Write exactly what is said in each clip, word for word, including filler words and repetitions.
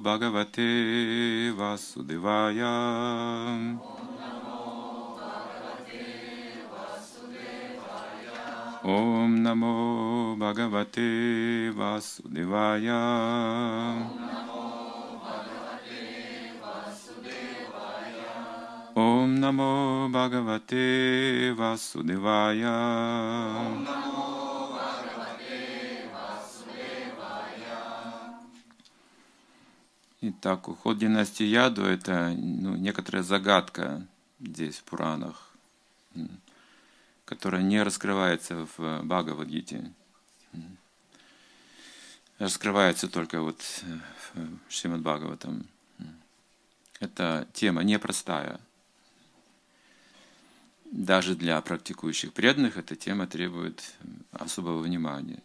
Bhagavate Vasudevaya. Om Namo Bhagavate Vasudevaya. Om Namo Bhagavate Vasudevaya. Итак, уход династии Яду – это ну, некоторая загадка здесь в Пуранах, которая не раскрывается в Бхагавад-гите. Раскрывается только вот в Шримад-Бхагаватам. Эта тема непростая. Даже для практикующих преданных эта тема требует особого внимания.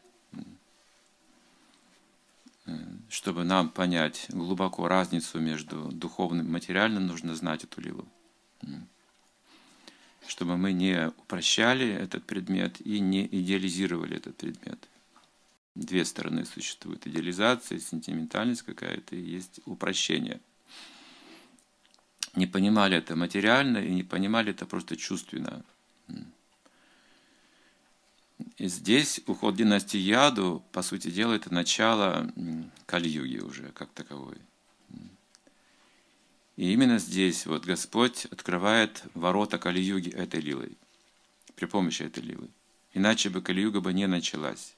Чтобы нам понять глубоко разницу между духовным и материальным, нужно знать эту лилу. Чтобы мы не упрощали этот предмет и не идеализировали этот предмет. Две стороны существуют. Идеализация, сентиментальность какая-то, и есть упрощение. Не понимали это материально и не понимали это просто чувственно. И здесь уход династии Яду, по сути дела, это начало Кали-юги уже, как таковой. И именно здесь вот Господь открывает ворота Кали-юги этой лилой, при помощи этой лилы. Иначе бы Кали-юга бы не началась.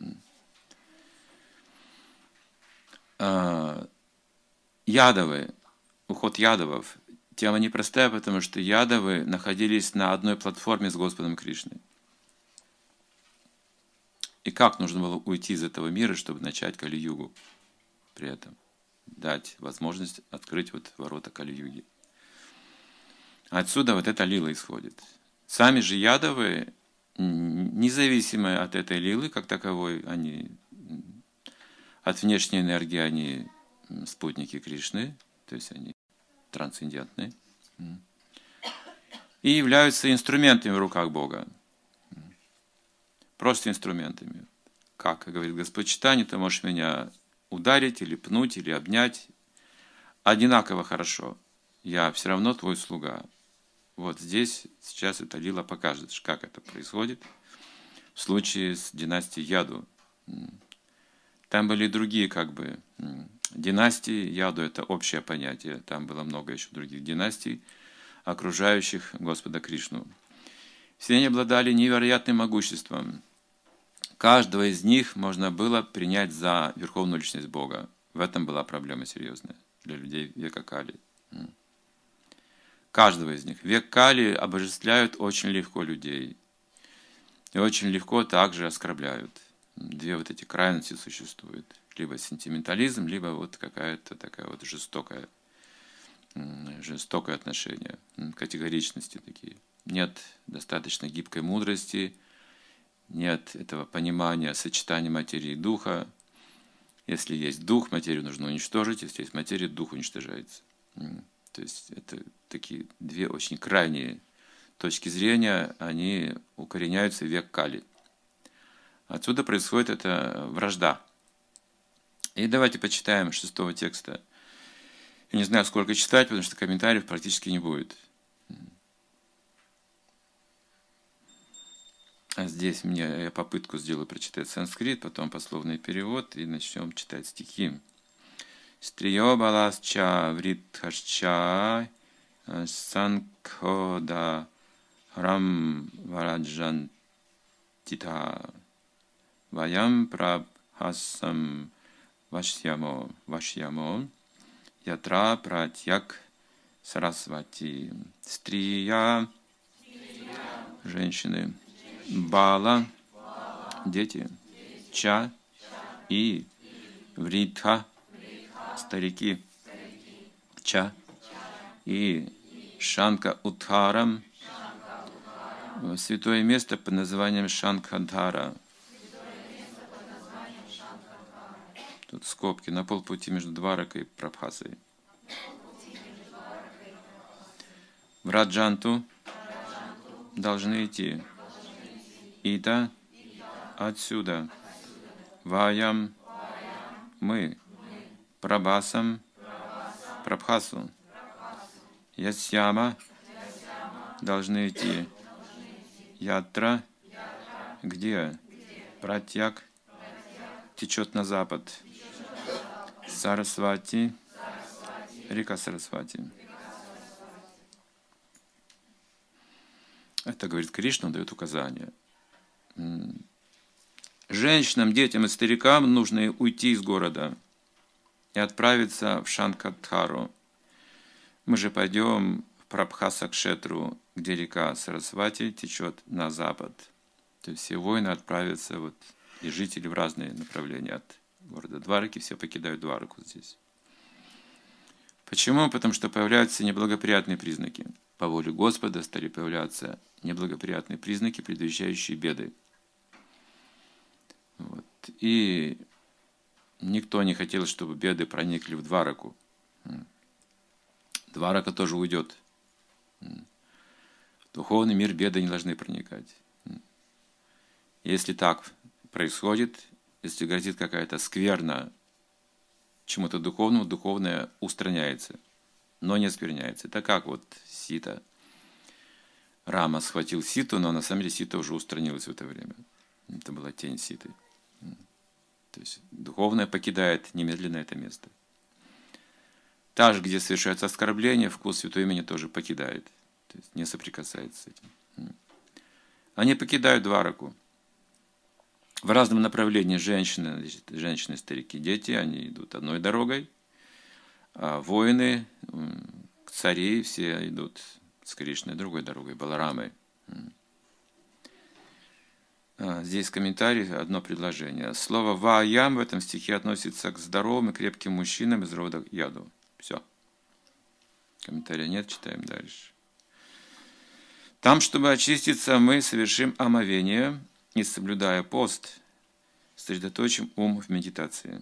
Ядовы, уход ядовов, тема непростая, потому что ядовы находились на одной платформе с Господом Кришной. И как нужно было уйти из этого мира, чтобы начать Кали-югу при этом? Дать возможность открыть вот ворота Кали-юги. Отсюда вот эта лила исходит. Сами же ядовы, независимо от этой лилы, как таковой, они, от внешней энергии они спутники Кришны, то есть они трансцендентны, и являются инструментами в руках Бога. Просто инструментами. Как говорит Господь Чайтанья, ты можешь меня ударить, или пнуть, или обнять. Одинаково хорошо. Я все равно твой слуга. Вот здесь сейчас эта лила покажет, как это происходит. В случае с династией Яду. Там были другие как бы династии. Яду – это общее понятие. Там было много еще других династий, окружающих Господа Кришну. Все они обладали невероятным могуществом. Каждого из них можно было принять за верховную личность Бога. В этом была проблема серьезная для людей века Кали. Каждого из них. Век Кали обожествляют очень легко людей. И очень легко также оскорбляют. Две вот эти крайности существуют. Либо сентиментализм, либо вот какая-то такая вот жестокая, жестокое отношение. Категоричности такие. Нет достаточно гибкой мудрости, нет этого понимания сочетания материи и духа. Если есть дух, материю нужно уничтожить, если есть материя, дух уничтожается. То есть это такие две очень крайние точки зрения, они укореняются в век Кали. Отсюда происходит эта вражда. И давайте почитаем шестого текста. Я не знаю, сколько читать, потому что комментариев практически не будет. А здесь мне я попытку сделаю прочитать санскрит, потом пословный перевод, и начнем читать стихи. Стрио баласча вритхашча санкода храм вараджан тита ваям прабхасам вашьямо вашьямо ятра пратьяк сарасвати. Стрия, женщины. Бала, дети, ча и вритха, старики, ча и шанка утхарам, святое место под названием Шанкхадхара. Тут скобки на полпути между Дваракой и Прабхасой. В Раджанту должны идти. Ита отсюда. Ваям мы. Прабасам Прабхасу. Ясьяма должны идти. Ятра, где Пратьяг течет на запад. Сарасвати, река Сарасвати. Это, говорит Кришна, дает указания. Женщинам, детям и старикам нужно уйти из города и отправиться в Шанкатхару. Мы же пойдем в Прабхасакшетру, где река Сарасвати течет на запад. То есть все воины отправятся, вот, и жители в разные направления от города Двараки, все покидают Двараку здесь. Почему? Потому что появляются неблагоприятные признаки. По воле Господа стали появляться неблагоприятные признаки, предвещающие беды. Вот. И никто не хотел, чтобы беды проникли в Двараку. Дварака тоже уйдет. В духовный мир беды не должны проникать. Если так происходит, если грозит какая-то скверна чему-то духовному, духовное устраняется, но не оскверняется. Это как вот Сита. Рама схватил Ситу, но на самом деле Сита уже устранилась в это время. Это была тень Ситы. То есть духовное покидает немедленно это место. Также, где совершаются оскорбления, вкус святого имени тоже покидает. То есть не соприкасается с этим. Они покидают Двараку. В разном направлении женщины, женщины, старики, дети, они идут одной дорогой, а воины, цари, все идут с Кришной другой дорогой, Баларамой. Здесь комментарий, одно предложение. Слово «ваям» в этом стихе относится к здоровым и крепким мужчинам из рода Яду. Все. Комментария нет, читаем дальше. Там, чтобы очиститься, мы совершим омовение и, соблюдая пост, сосредоточим ум в медитации.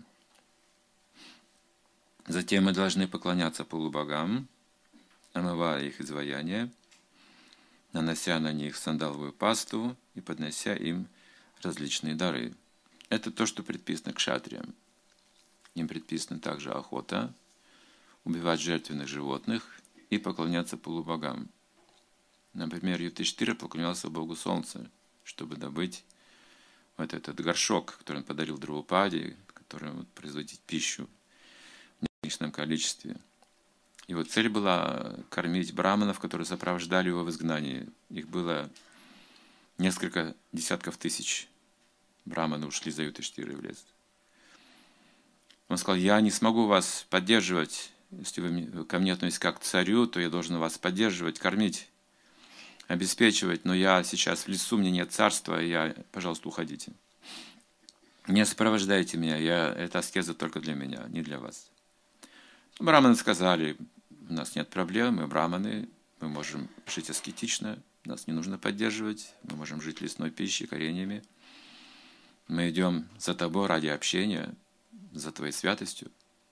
Затем мы должны поклоняться полубогам, омывая их изваяния, нанося на них сандаловую пасту и поднося им различные дары. Это то, что предписано кшатриям. Им предписана также охота, убивать жертвенных животных и поклоняться полубогам. Например, Юдхиштхира поклонялся Богу Солнца, чтобы добыть вот этот горшок, который он подарил Драупаде, который вот, производить пищу в неограниченном количестве. И вот цель была кормить браманов, которые сопровождали его в изгнании. Их было несколько десятков тысяч. Браманы ушли за Юдхиштхирой в лес. Он сказал: я не смогу вас поддерживать. Если вы ко мне относитесь как к царю, то я должен вас поддерживать, кормить, обеспечивать. Но я сейчас в лесу, мне нет царства, и я, пожалуйста, уходите. Не сопровождайте меня, я, эта аскеза только для меня, не для вас. Браманы сказали: у нас нет проблем, мы браманы, мы можем жить аскетично, нас не нужно поддерживать, мы можем жить лесной пищей, кореньями. Мы идем за тобой ради общения, за твоей святостью.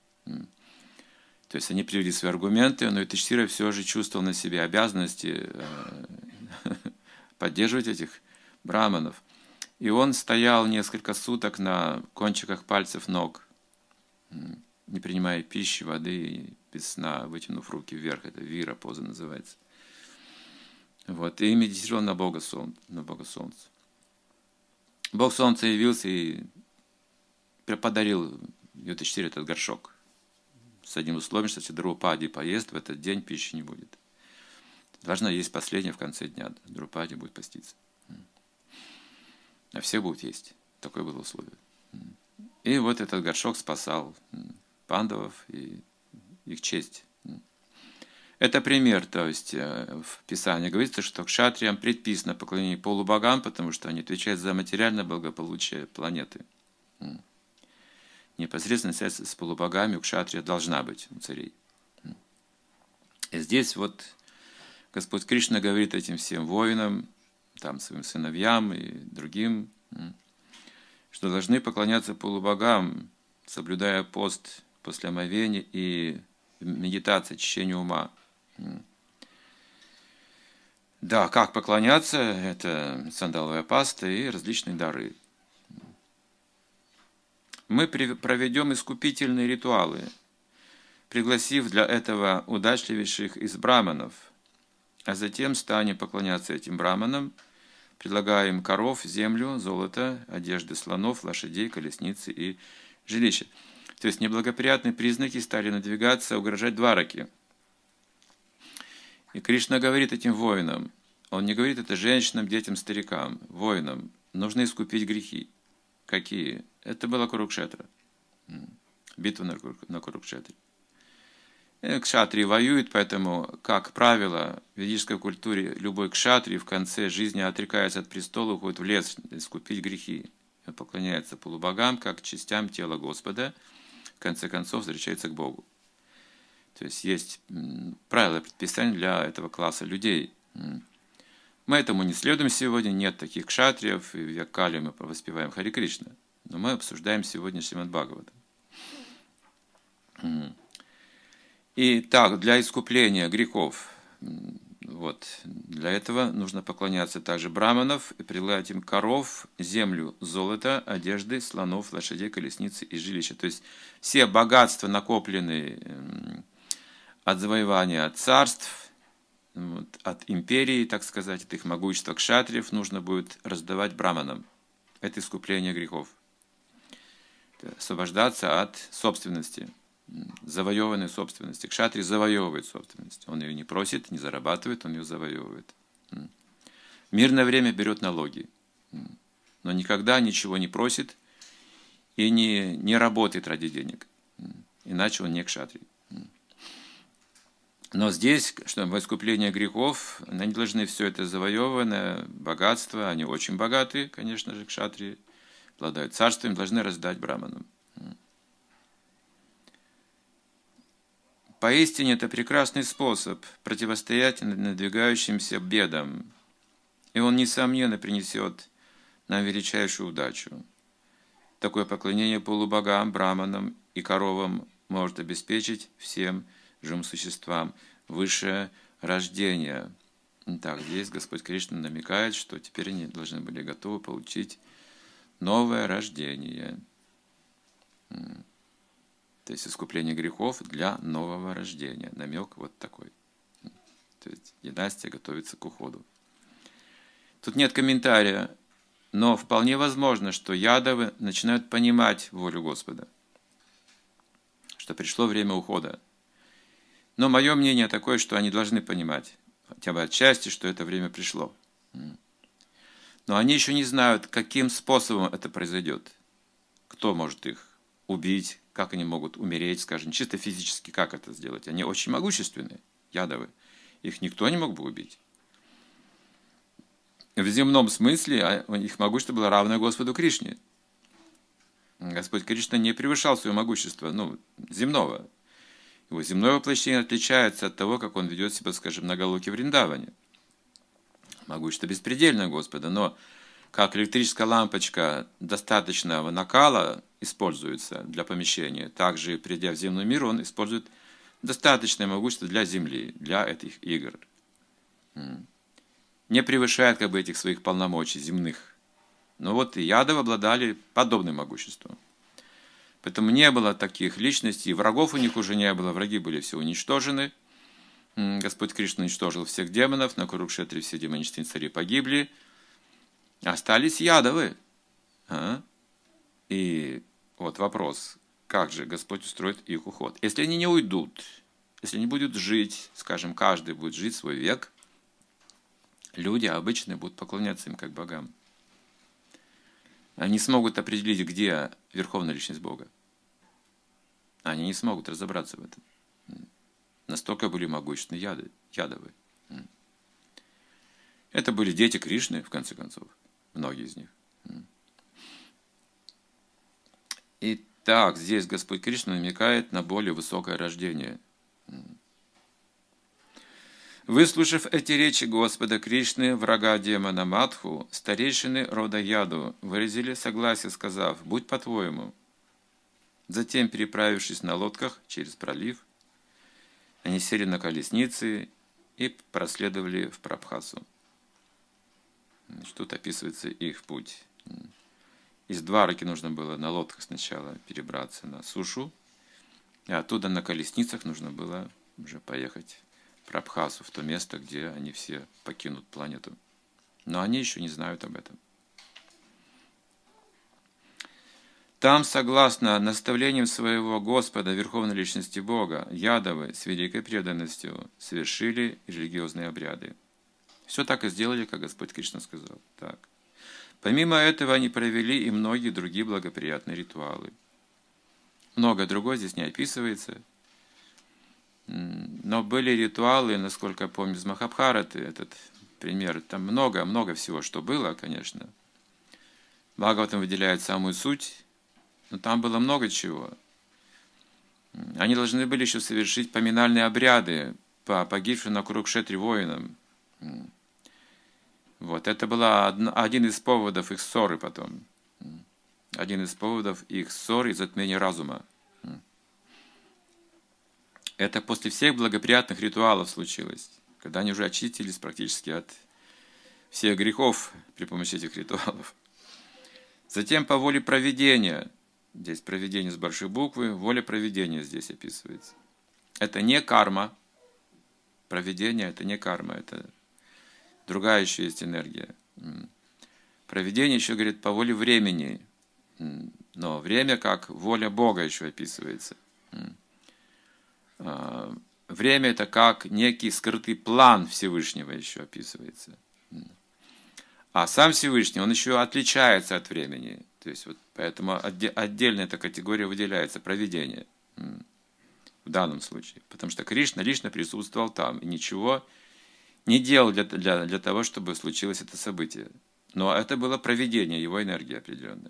То есть они привели свои аргументы, но Юдхиштхира все же чувствовал на себе обязанности поддерживать этих браманов. И он стоял несколько суток на кончиках пальцев ног, не принимая пищи, воды, без сна, вытянув руки вверх. Это вира поза называется. Вот. И медитировал на Бога Солнца. На Бога Солнца. Бог Солнца явился и подарил Юдхиштхире этот горшок. С одним условием, что если Драупади поест, в этот день пищи не будет. Должна есть последняя в конце дня. Драупади будет поститься. А все будут есть. Такое было условие. И вот этот горшок спасал пандавов и их честь. Это пример, то есть в Писании говорится, что кшатриям предписано поклонение полубогам, потому что они отвечают за материальное благополучие планеты. Непосредственно связь с полубогами у кшатрия должна быть, у царей. И здесь вот Господь Кришна говорит этим всем воинам, там, своим сыновьям и другим, что должны поклоняться полубогам, соблюдая пост после омовения и медитации, очищения ума. Да, как поклоняться? Это сандаловая паста и различные дары. Мы проведем искупительные ритуалы, пригласив для этого удачливейших из браманов, а затем станем поклоняться этим браманам, предлагая им коров, землю, золото, одежды слонов, лошадей, колесницы и жилища. То есть неблагоприятные признаки стали надвигаться, угрожать Двараке. И Кришна говорит этим воинам, он не говорит это женщинам, детям, старикам, воинам, нужно искупить грехи. Какие? Это была Курукшетра. Битва на Курукшетре. Кшатрии воюют, поэтому, как правило, в ведической культуре любой кшатрий в конце жизни отрекается от престола, уходит в лес искупить грехи. Поклоняется полубогам, как частям тела Господа, в конце концов возвращается к Богу. То есть есть правила, предписания для этого класса людей. Мы этому не следуем сегодня, нет таких кшатриев, и в Яккале мы воспеваем Хари Кришна. Но мы обсуждаем сегодня Шримад Бхагаватам. И так, для искупления грехов, вот, для этого нужно поклоняться также браманов и предлагать им коров, землю, золото, одежды, слонов, лошадей, колесницы и жилища. То есть все богатства, накопленные от завоевания царств, вот, от империи, так сказать, от их могущества кшатриев, нужно будет раздавать браманам. Это искупление грехов. Освобождаться от собственности, завоеванной собственности. Кшатри завоевывает собственность. Он ее не просит, не зарабатывает, он ее завоевывает. В мирное время берет налоги, но никогда ничего не просит и не, не работает ради денег. Иначе он не кшатри. Но здесь, что в искуплении грехов, они должны все это завоеванное богатство, они очень богаты, конечно же, кшатрии, обладают царством, должны раздать браманам. Поистине это прекрасный способ противостоять надвигающимся бедам, и он, несомненно, принесет нам величайшую удачу. Такое поклонение полубогам, браманам и коровам может обеспечить всем живым существам высшее рождение. Так, здесь Господь Кришна намекает, что теперь они должны были готовы получить новое рождение. То есть искупление грехов для нового рождения. Намек вот такой. То есть династия готовится к уходу. Тут нет комментария, но вполне возможно, что ядовы начинают понимать волю Господа, что пришло время ухода. Но мое мнение такое, что они должны понимать, хотя бы отчасти, что это время пришло. Но они еще не знают, каким способом это произойдет. Кто может их убить, как они могут умереть, скажем, чисто физически, как это сделать. Они очень могущественные, ядовы. Их никто не мог бы убить. В земном смысле их могущество было равное Господу Кришне. Господь Кришна не превышал свое могущество, ну, земного. Его земное воплощение отличается от того, как он ведет себя, скажем, на Галоке Вриндаване. Могущество беспредельное Господа, но как электрическая лампочка достаточного накала используется для помещения, также, придя в земной мир, он использует достаточное могущество для Земли, для этих игр. Не превышает как бы этих своих полномочий земных. Но вот и ядовы обладали подобным могуществом. Поэтому не было таких личностей, врагов у них уже не было, враги были все уничтожены. Господь Кришна уничтожил всех демонов, на Курукшетре все демонические цари погибли. Остались ядовы. А? И вот вопрос, как же Господь устроит их уход? Если они не уйдут, если они будут жить, скажем, каждый будет жить свой век, люди обычные будут поклоняться им как богам. Они смогут определить, где верховная личность Бога. Они не смогут разобраться в этом. Настолько были могущественны яды, ядовы. Это были дети Кришны, в конце концов. Многие из них. Итак, здесь Господь Кришна намекает на более высокое рождение. Выслушав эти речи Господа Кришны, врага демона Мадху, старейшины рода Яду выразили согласие, сказав: «Будь по-твоему». Затем, переправившись на лодках через пролив, они сели на колесницы и проследовали в Прабхасу. Тут описывается их путь. Из Двараки нужно было на лодках сначала перебраться на сушу, И оттуда на колесницах нужно было уже поехать в Прабхасу, в то место, где они все покинут планету. Но они еще не знают об этом. Там, согласно наставлениям своего Господа, Верховной Личности Бога, ядовы с великой преданностью совершили религиозные обряды. Все так и сделали, как Господь Кришна сказал. Так. Помимо этого, они провели и многие другие благоприятные ритуалы. Много другое здесь не описывается. Но были ритуалы, насколько я помню, из Махабхараты, этот пример. Там много-много всего, что было, конечно. Бхагаватам выделяет самую суть. Но там было много чего. Они должны были еще совершить поминальные обряды по погибшим на Курукшетре воинам. Вот. Это был один из поводов их ссоры потом. Один из поводов их ссоры и затмения разума. Это после всех благоприятных ритуалов случилось, когда они уже очистились практически от всех грехов при помощи этих ритуалов. Затем по воле провидения. Здесь провидение с большой буквы, воля провидения здесь описывается. Это не карма. Провидение – это не карма, это другая еще есть энергия. Провидение еще говорит по воле времени. Но время как воля Бога еще описывается. Время – это как некий скрытый план Всевышнего еще описывается. А сам Всевышний, он еще отличается от времени. То есть вот поэтому отдельно эта категория выделяется, провидение в данном случае. Потому что Кришна лично присутствовал там и ничего не делал для, для, для того, чтобы случилось это событие. Но это было провидение, его энергия определенная.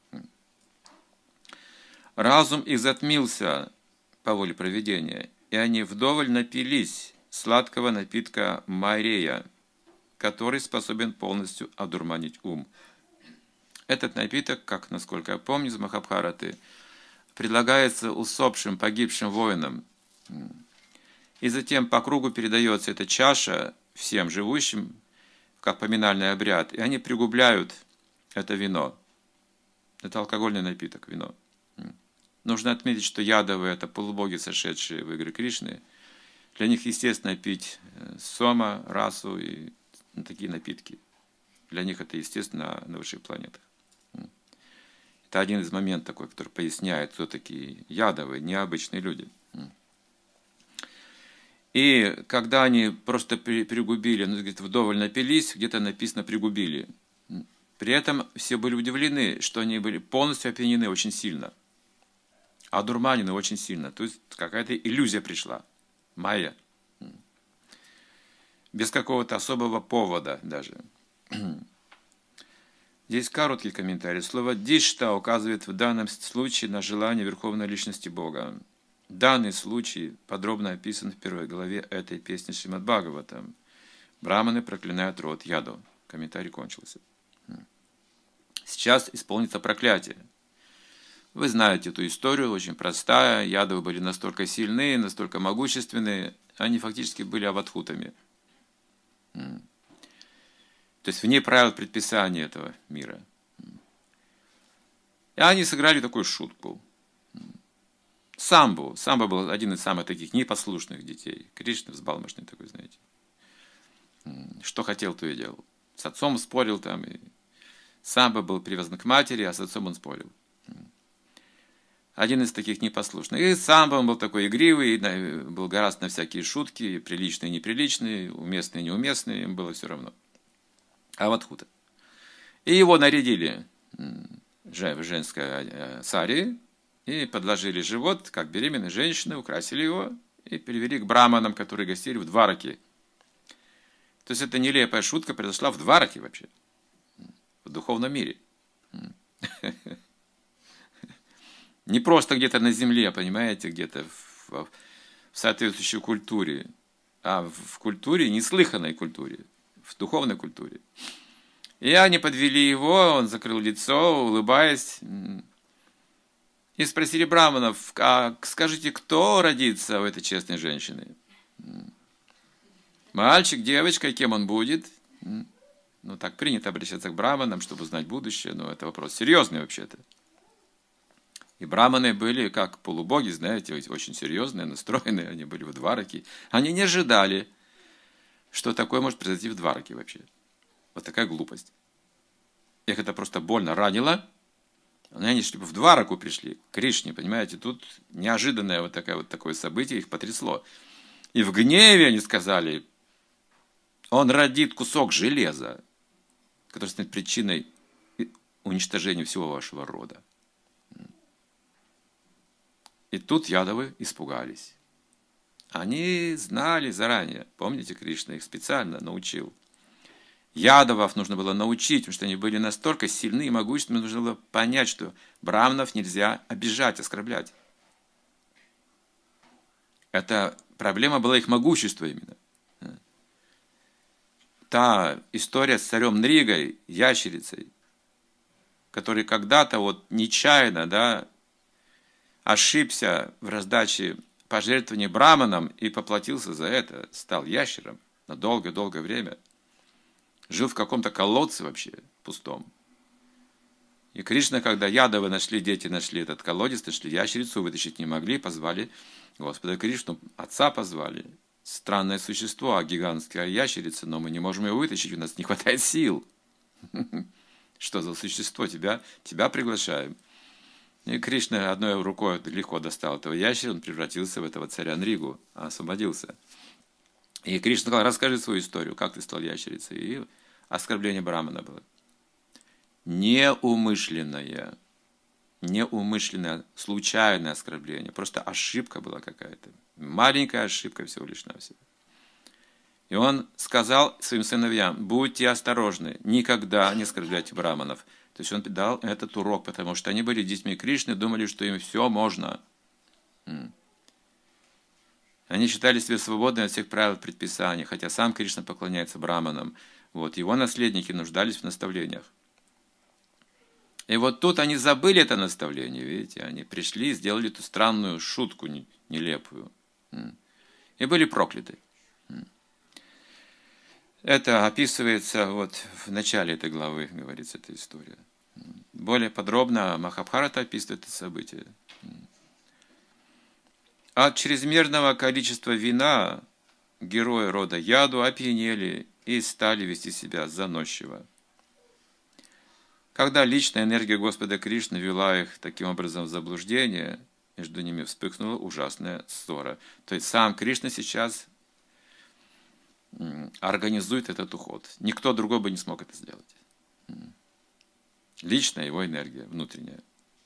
Разум их затмился по воле провидения, и они вдоволь напились сладкого напитка Марея, который способен полностью одурманить ум. Этот напиток, как, насколько я помню, из Махабхараты, предлагается усопшим, погибшим воинам. И затем по кругу передается эта чаша всем живущим, как поминальный обряд, и они пригубляют это вино. Это алкогольный напиток, вино. Нужно отметить, что ядовы – это полубоги, сошедшие в игры Кришны. Для них, естественно, пить сома, расу и такие напитки. Для них это, естественно, на высших планетах. Это один из моментов такой, который поясняет, кто такие ядовые, необычные люди. И когда они просто пригубили, ну, говорит, вдоволь напились, где-то написано «пригубили». При этом все были удивлены, что они были полностью опьянены очень сильно. Одурманены очень сильно. То есть какая-то иллюзия пришла. Майя. Без какого-то особого повода даже. Здесь короткий комментарий. Слово «дишта» указывает в данном случае на желание Верховной Личности Бога. Данный случай подробно описан в первой главе этой песни Шримад Бхагаватам. Браманы проклинают род яду. Комментарий кончился. Сейчас исполнится проклятие. Вы знаете эту историю, очень простая. Ядовы были настолько сильны, настолько могущественны, они фактически были аватхутами. То есть вне правил предписания этого мира. И они сыграли такую шутку. Самбу. Самба был один из самых таких непослушных детей. Кришна взбалмошный такой, знаете. Что хотел, то и делал. С отцом спорил там. И Самба был привязан к матери, а с отцом он спорил. Один из таких непослушных. И Самба он был такой игривый, был гораздо на всякие шутки, приличные и неприличные, уместные и неуместные, им было все равно. Аватхута. И его нарядили в женской сари, и подложили живот, как беременной женщины, украсили его, и привели к браманам, которые гостили в Двараке. То есть эта нелепая шутка произошла в Двараке вообще, в духовном мире. Не просто где-то на земле, понимаете, где-то в, в соответствующей культуре, а в культуре, неслыханной культуре, в духовной культуре. И они подвели его, он закрыл лицо, улыбаясь, и спросили браманов: а скажите, кто родится у этой честной женщины? Мальчик, девочка, кем он будет? Ну, так принято обращаться к браманам, чтобы узнать будущее, но это вопрос серьезный вообще-то. И браманы были как полубоги, знаете, очень серьезные, настроенные, они были в Двараке. Они не ожидали, что такое может произойти в Двараке вообще. Вот такая глупость. Их это просто больно ранило. Они чтобы в Двараку пришли, к Кришне, понимаете, тут неожиданное вот, такое, вот такое событие их потрясло. И в гневе они сказали, он родит кусок железа, который станет причиной уничтожения всего вашего рода. И тут ядовы испугались. Они знали заранее, помните, Кришна их специально научил. Ядовов нужно было научить, потому что они были настолько сильны и могущественны, нужно было понять, что браманов нельзя обижать, оскорблять. Это проблема была их могущества именно. Та история с царем Нригой, ящерицей, который когда-то вот нечаянно, да, ошибся в раздаче пожертвований браманам и поплатился за это, стал ящером на долгое-долгое время. Жил в каком-то колодце вообще, пустом. И Кришна, когда ядовы нашли, дети нашли этот колодец, нашли ящерицу, вытащить не могли, позвали Господа Кришну, отца позвали. Странное существо, гигантская ящерица, но мы не можем ее вытащить, у нас не хватает сил. Что за существо? Тебя, тебя приглашаем. И Кришна одной рукой легко достал этого ящера, он превратился в этого царя Нригу, освободился. И Кришна сказал, расскажи свою историю, как ты стал ящерицей. И оскорбление брамана было. Неумышленное, неумышленное, случайное оскорбление. Просто ошибка была какая-то. Маленькая ошибка всего лишь навсего. И он сказал своим сыновьям, будьте осторожны, никогда не оскорбляйте браманов. То есть он дал этот урок, потому что они были детьми Кришны, думали, что им все можно. Они считали себя свободными от всех правил предписаний, хотя сам Кришна поклоняется браманам. Вот, его наследники нуждались в наставлениях. И вот тут они забыли это наставление, видите, они пришли и сделали эту странную шутку нелепую. И были прокляты. Это описывается вот в начале этой главы, говорится эта история. Более подробно Махабхарата описывает это событие. От чрезмерного количества вина герои рода Яду опьянели и стали вести себя заносчиво. Когда личная энергия Господа Кришны вела их таким образом в заблуждение, между ними вспыхнула ужасная ссора. То есть сам Кришна сейчас организует этот уход. Никто другой бы не смог это сделать. Личная его энергия, внутренняя.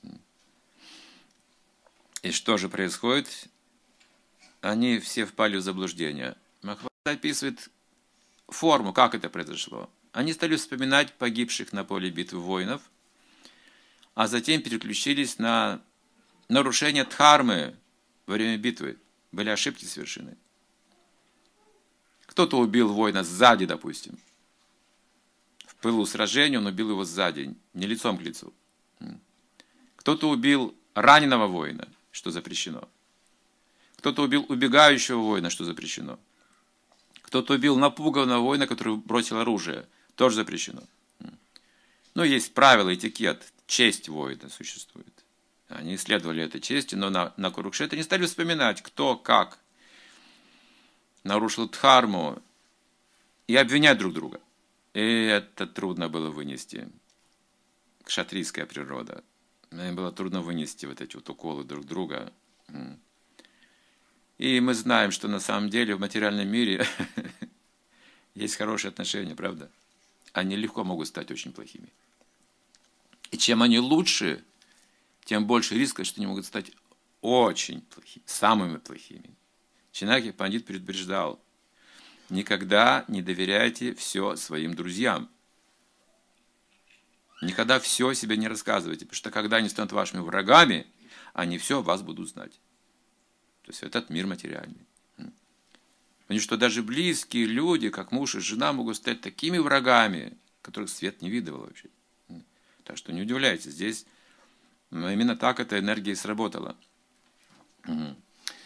И что же происходит? Они все впали в заблуждение. Махабхарата описывает форму, как это произошло. Они стали вспоминать погибших на поле битвы воинов, а затем переключились на нарушение дхармы во время битвы. Были ошибки совершены. Кто-то убил воина сзади, допустим. В пылу сражения он убил его сзади, не лицом к лицу. Кто-то убил раненого воина, что запрещено. Кто-то убил убегающего воина, что запрещено. Кто-то убил напуганного воина, который бросил оружие, тоже запрещено. Ну, есть правила, этикет, честь воина существует. Они исследовали этой чести, но на, на Курукшетре не стали вспоминать, кто, как нарушил дхарму и обвинять друг друга. И это трудно было вынести. Кшатрийская природа. Мне было трудно вынести вот эти вот уколы друг друга. И мы знаем, что на самом деле в материальном мире есть хорошие отношения, правда? Они легко могут стать очень плохими. И чем они лучше, тем больше риска, что они могут стать очень плохими, самыми плохими. Чинаки Пандит предупреждал, никогда не доверяйте все своим друзьям. Никогда все себе не рассказывайте, потому что когда они станут вашими врагами, они все о вас будут знать. То есть этот мир материальный. Потому что даже близкие люди, как муж и жена, могут стать такими врагами, которых свет не видывал вообще. Так что не удивляйтесь, здесь именно так эта энергия и сработала.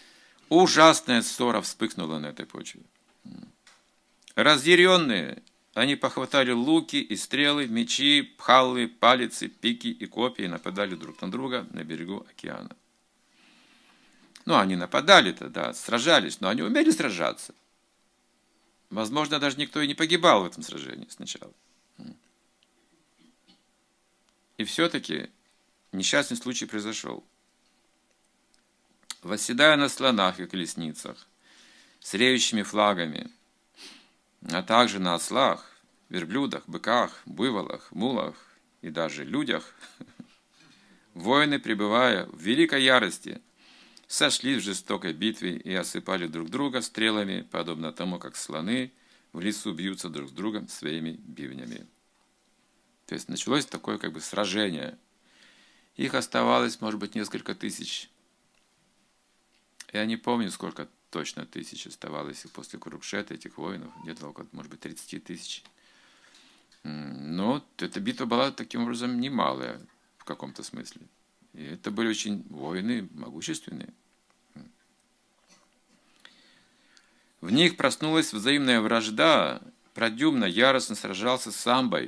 Ужасная ссора вспыхнула на этой почве. Разъяренные Они похватали луки и стрелы, мечи, пхаллы, палицы, пики и копья и нападали друг на друга на берегу океана. Ну, они нападали-то, да, сражались, но они умели сражаться. Возможно, даже никто и не погибал в этом сражении сначала. И все-таки несчастный случай произошел. Восседая на слонах и колесницах, с реющими флагами, а также на ослах, верблюдах, быках, буйволах, мулах и даже людях, воины, пребывая в великой ярости, сошлись в жестокой битве и осыпали друг друга стрелами, подобно тому, как слоны в лесу бьются друг с другом своими бивнями. То есть началось такое как бы сражение. Их оставалось, может быть, несколько тысяч. Я не помню, сколько точно тысяч оставалось после Курукшета этих воинов, где-то около, может быть, тридцать тысяч. Но эта битва была таким образом немалая в каком-то смысле. И это были очень воины могущественные. В них проснулась взаимная вражда. Прадюмна яростно сражался с Самбой,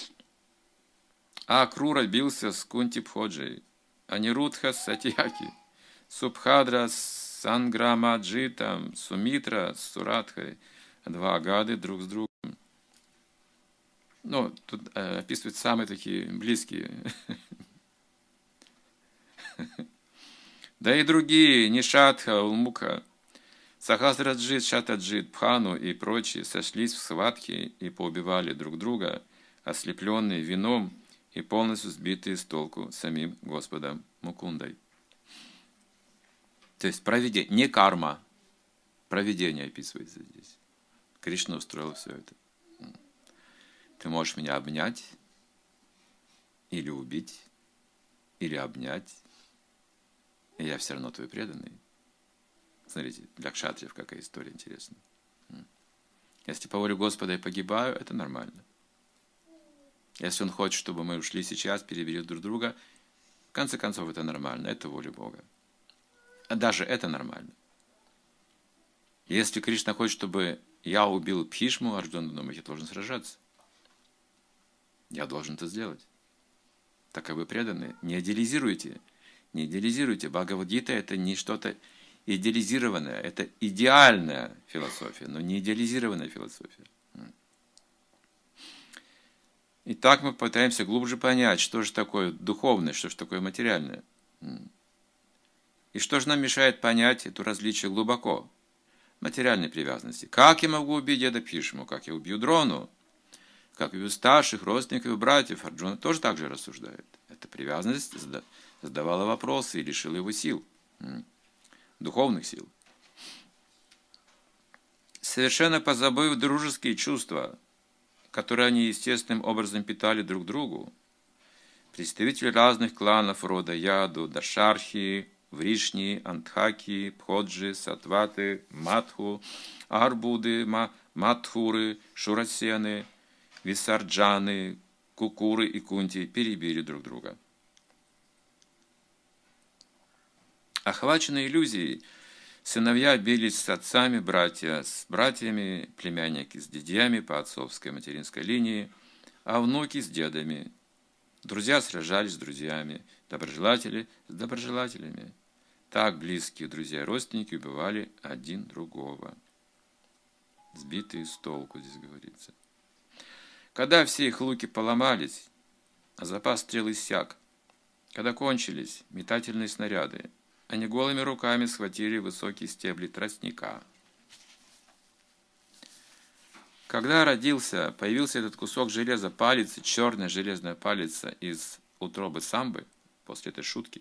а Акрура бился с Кунтипходжей, Анирудха с Сатьяки, Субхадра с Санграмаджитом, Сумитра с Сурадхой, два гады друг с другом. Ну, тут э, описывают самые такие близкие. Да и другие, Нишатха, Улмука, Сахасраджит, Шатаджит, Пхану и прочие сошлись в схватке и поубивали друг друга, ослепленные вином и полностью сбитые с толку самим Господом Мукундой. То есть провидение, не карма, провидение описывается здесь. Кришна устроил все это. Ты можешь меня обнять, или убить, или обнять, и я все равно твой преданный. Смотрите, для кшатриев какая история интересная. Если по воле Господа я погибаю, это нормально. Если Он хочет, чтобы мы ушли сейчас, перебили друг друга, в конце концов, это нормально, это воля Бога. А даже это нормально. Если Кришна хочет, чтобы я убил Бхишму, Арджуна думает, я должен сражаться. Я должен это сделать. Так как вы преданы, не идеализируйте. Не идеализируйте. Бхагавад-гита это не что-то идеализированное, это идеальная философия, но не идеализированная философия. И так мы пытаемся глубже понять, что же такое духовное, что же такое материальное. И что же нам мешает понять это различие глубоко? Материальной привязанности. Как я могу убить деда Бхишму? Как я убью Дрону? Как убью старших, родственников и братьев? Арджуна тоже так же рассуждает. Эта привязанность задавала вопросы и лишила его сил. Духовных сил. Совершенно позабыв дружеские чувства, которые они естественным образом питали друг другу, представители разных кланов рода Яду, Дашархи, Вришни, Антхаки, Пходжи, Сатваты, Матху, Арбуды, Матхуры, Шурасены, Висарджаны, Кукуры и Кунти перебили друг друга. Охваченные иллюзией, сыновья бились с отцами, братья с братьями, племянники с дядьями по отцовской и материнской линии, а внуки с дедами. Друзья сражались с друзьями, доброжелатели с доброжелателями. Так близкие друзья и родственники убивали один другого. Сбитые с толку, здесь говорится. Когда все их луки поломались, а запас стрел иссяк, когда кончились метательные снаряды, они голыми руками схватили высокие стебли тростника. Когда родился, появился этот кусок железа, палицы, черная железная палица из утробы Самбы, после этой шутки,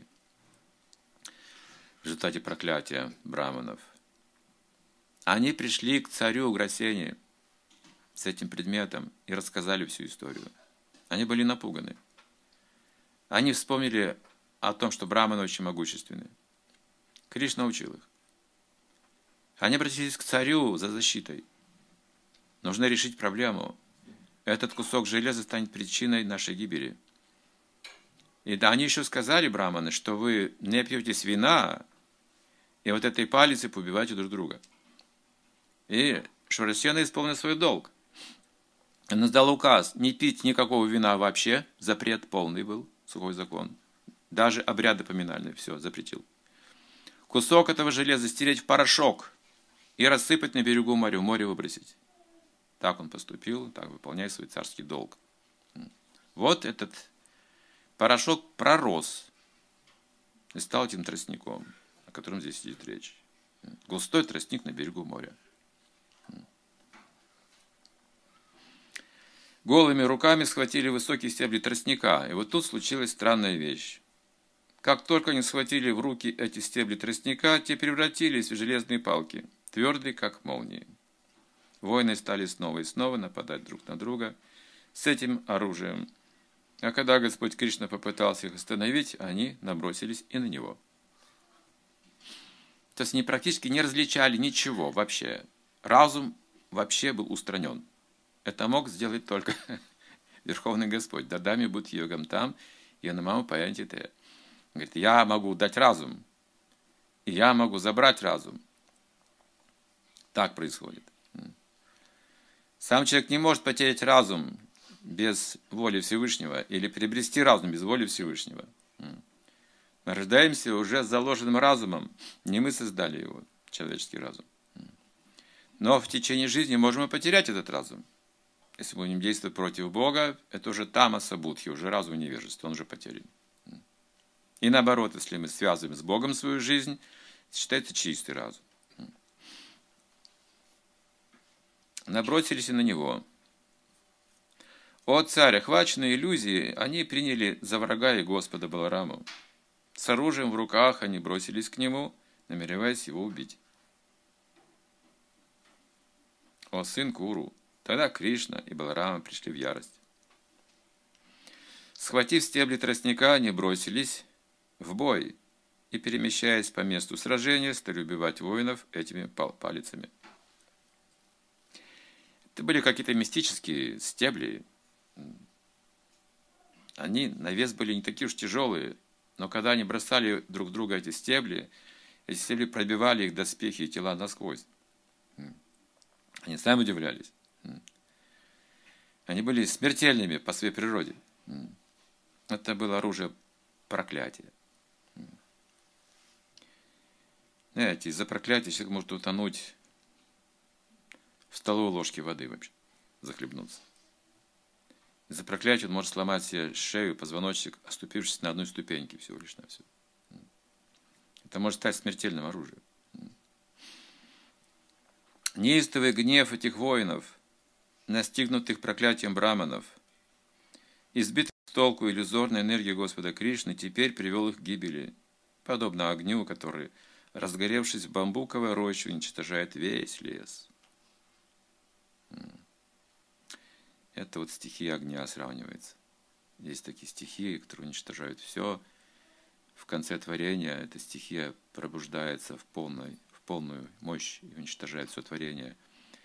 в результате проклятия браманов, они пришли к царю Уграсени с этим предметом и рассказали всю историю. Они были напуганы. Они вспомнили о том, что браманы очень могущественны. Кришна учил их. Они обратились к царю за защитой. Нужно решить проблему. Этот кусок железа станет причиной нашей гибели. И да, они еще сказали, браманы, что вы не пьетесь вина, и вот этой палицей побиваете друг друга. И Шурасена исполнил свой долг. Он издал указ не пить никакого вина вообще, запрет полный был, сухой закон. Даже обряды поминальные, все, запретил. Кусок этого железа стереть в порошок и рассыпать на берегу моря, в море выбросить. Так он поступил, так выполняя свой царский долг. Вот этот порошок пророс и стал этим тростником, о котором здесь идет речь. Густой тростник на берегу моря. Голыми руками схватили высокие стебли тростника, и вот тут случилась странная вещь. Как только они схватили в руки эти стебли тростника, те превратились в железные палки, твердые, как молнии. Воины стали снова и снова нападать друг на друга с этим оружием. А когда Господь Кришна попытался их остановить, они набросились и на него. То есть они практически не различали ничего вообще. Разум вообще был устранен. Это мог сделать только Верховный Господь. Дадами будь йогам там, и анамаму паянти те. Говорит, я могу дать разум, и я могу забрать разум. Так происходит. Сам человек не может потерять разум без воли Всевышнего или приобрести разум без воли Всевышнего. Мы рождаемся уже с заложенным разумом. Не мы создали его, человеческий разум. Но в течение жизни можем и потерять этот разум. Если будем действовать против Бога, это уже тамаса будхи, уже разум невежества, он уже потерян. И наоборот, если мы связываем с Богом свою жизнь, считается чистый разум. Набросились и на него. О царь, охваченные иллюзией, они приняли за врага и Господа Балараму. С оружием в руках они бросились к нему, намереваясь его убить. О сын Куру! Тогда Кришна и Баларама пришли в ярость. Схватив стебли тростника, они бросились в бой и, перемещаясь по месту сражения, стали убивать воинов этими палицами. Это были какие-то мистические стебли. Они на вес были не такие уж тяжелые, но когда они бросали друг друга эти стебли, эти стебли пробивали их доспехи и тела насквозь. Они сами удивлялись. Они были смертельными по своей природе. Это было оружие проклятия. Знаете, из-за проклятия человек может утонуть в столовой ложке воды вообще, захлебнуться. Из-за проклятия он может сломать себе шею, позвоночник, оступившись на одной ступеньке всего лишь на все. Это может стать смертельным оружием. Неистовый гнев этих воинов, настигнутых проклятием браманов, избитых с толку иллюзорной энергии Господа Кришны, теперь привел их к гибели, подобно огню, который, разгоревшись в бамбуковой роще, уничтожает весь лес. Это вот стихия огня сравнивается. Есть такие стихии, которые уничтожают все. В конце творения эта стихия пробуждается в, полной, в полную мощь и уничтожает все творение.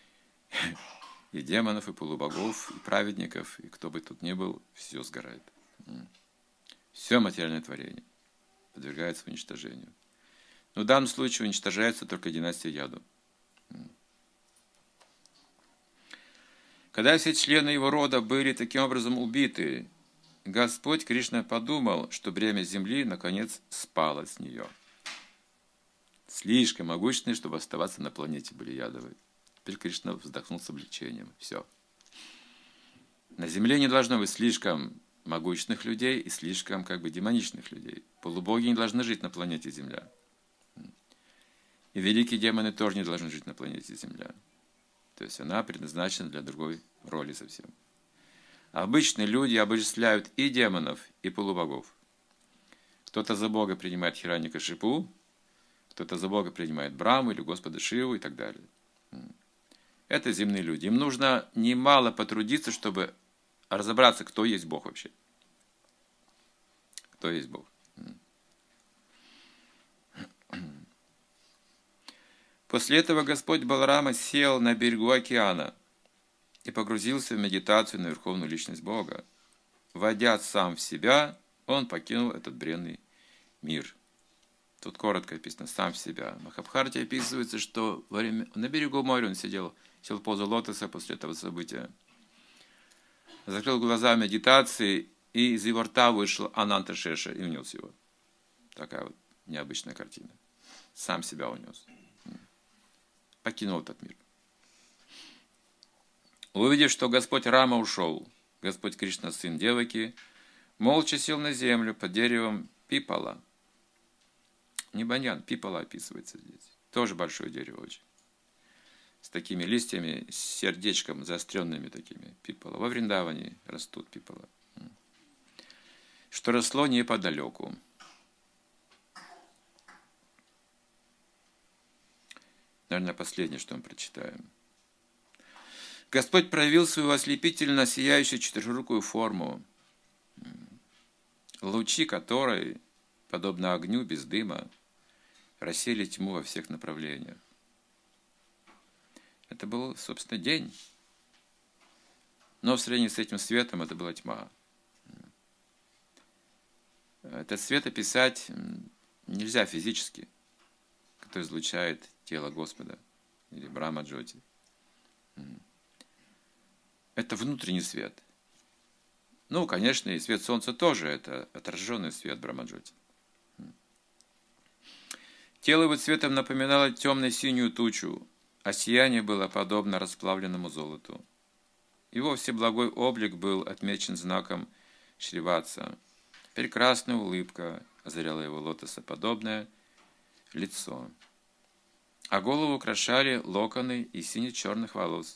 И демонов, и полубогов, и праведников, и кто бы тут ни был, все сгорает. Все материальное творение подвергается уничтожению. Но в данном случае уничтожается только династия Яду. Когда все члены его рода были таким образом убиты, Господь Кришна подумал, что бремя земли наконец спало с нее. Слишком могущественные, чтобы оставаться на планете были ядовые. Теперь Кришна вздохнул с облегчением. Все. На земле не должно быть слишком могущественных людей и слишком как бы демоничных людей. Полубоги не должны жить на планете Земля. И великие демоны тоже не должны жить на планете Земля. То есть она предназначена для другой роли совсем. Обычные люди обожествляют и демонов, и полубогов. Кто-то за Бога принимает Хираньякашипу, кто-то за Бога принимает Браму или Господа Шиву и так далее. Это земные люди. Им нужно немало потрудиться, чтобы разобраться, кто есть Бог вообще. Кто есть Бог. После этого Господь Баларама сел на берегу океана и погрузился в медитацию на Верховную Личность Бога. Войдя сам в себя, он покинул этот бренный мир. Тут коротко описано «сам в себя». В Махабхарате описывается, что во время... на берегу моря он сидел, сел в позу лотоса после этого события. закрыл глаза в медитации, и из его рта вышел Ананта Шеша и унес его. Такая вот необычная картина. Сам себя унес. Покинул этот мир. Увидев, что Господь Рама ушел, Господь Кришна, сын Деваки, молча сел на землю под деревом пипала. Не баньян, пипала описывается здесь. Тоже большое дерево очень. С такими листьями, с сердечком заостренными такими пипала. Во Вриндаване растут пипала. Что росло неподалеку. Наверное, последнее, что мы прочитаем. Господь проявил свою ослепительно сияющую четырехрукую форму, лучи которой, подобно огню без дыма, рассеяли тьму во всех направлениях. Это был, собственно, день. Но в сравнении с этим светом это была тьма. Этот свет описать нельзя физически, который излучает тело Господа или Брахма-джоти. Это внутренний свет. Ну, конечно, и свет солнца тоже, это отраженный свет Брахма-джоти. Тело его цветом напоминало темно-синюю тучу, а сияние было подобно расплавленному золоту. Его всеблагой облик был отмечен знаком Шриватса. Прекрасная улыбка озаряла его лотосоподобное лицо, а голову украшали локоны из сине-черных волос.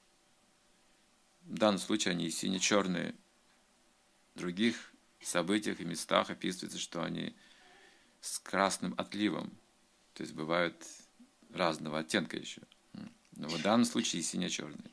В данном случае они сине-черные. В других событиях и местах описывается, что они с красным отливом, то есть бывают разного оттенка еще. Но в данном случае сине-черные.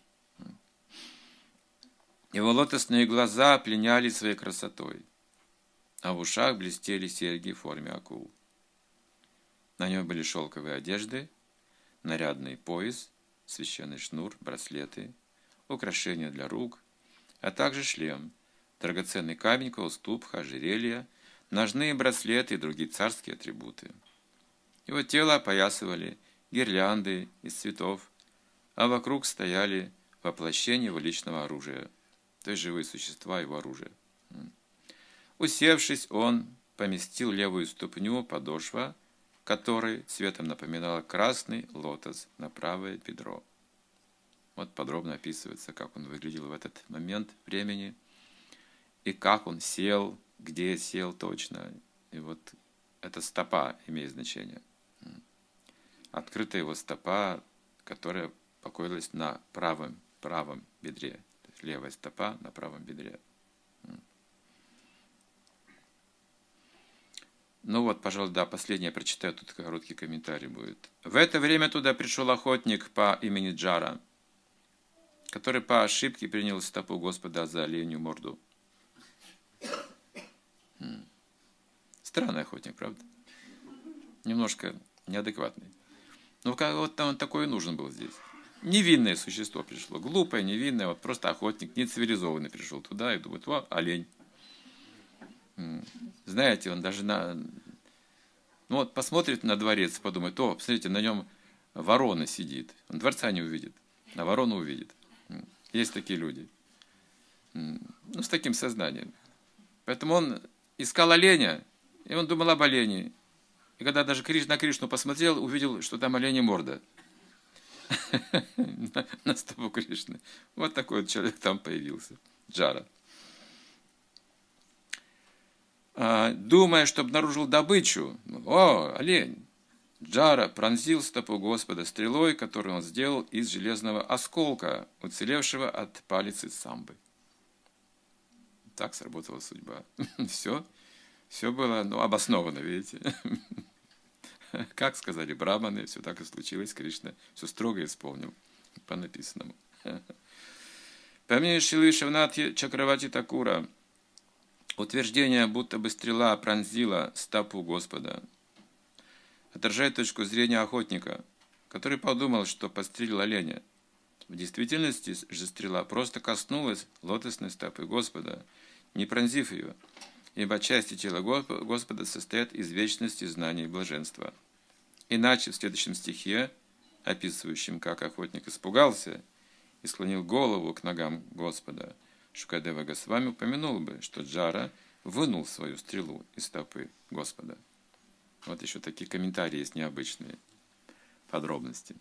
Его лотосные глаза пленяли своей красотой, а в ушах блестели серьги в форме акул. На нем были шелковые одежды, нарядный пояс, священный шнур, браслеты, украшения для рук, а также шлем, драгоценный камень, колступха, ожерелья, ножные браслеты и другие царские атрибуты. Его тело опоясывали гирлянды из цветов, а вокруг стояли воплощения его личного оружия, то есть живые существа его оружия. Усевшись, он поместил левую ступню подошва, которой цветом напоминала красный лотос, на правое бедро. Вот подробно описывается, как он выглядел в этот момент времени, и как он сел, где сел точно. И вот эта стопа имеет значение. Открытая его стопа, которая покоилась на правом, правом бедре. То есть левая стопа на правом бедре. Ну вот, пожалуй, да, последнее я прочитаю, тут короткий комментарий будет. В это время туда пришел охотник по имени Джара, который по ошибке принял стопу Господа за оленью морду. Странный охотник, правда? Немножко неадекватный. Ну, вот там он такой и нужен был здесь. Невинное существо пришло, глупое, невинное, вот просто охотник, нецивилизованный пришел туда и думает, о, олень. Знаете, он даже на... Ну вот посмотрит на дворец, подумает, о, посмотрите, на нем ворона сидит. Он дворца не увидит, а ворону увидит. Есть такие люди. Ну, с таким сознанием. Поэтому он искал оленя, и он думал об олене. И когда даже на Кришну посмотрел, увидел, что там оленя морда. На стопу Кришны. Вот такой вот человек там появился. Джара. Думая, что обнаружил добычу, о, олень, Джара пронзил стопу Господа стрелой, которую он сделал из железного осколка, уцелевшего от палицы самбы. Так сработала судьба. Все, все было, ну, обосновано, видите. Как сказали браманы, все так и случилось, Кришна все строго исполнил по написанному. По мнению Шрилы Шивнатхи Чакравати Такура, утверждение, будто бы стрела пронзила стопу Господа, отражает точку зрения охотника, который подумал, что подстрелил оленя. В действительности же стрела просто коснулась лотосной стопы Господа, не пронзив ее, ибо части тела Господа состоят из вечности, знания и блаженства. Иначе в следующем стихе, описывающем, как охотник испугался и склонил голову к ногам Господа, Шукадева Госвами упомянул бы, что Джара вынул свою стрелу из стопы Господа. Вот еще такие комментарии есть необычные, подробности.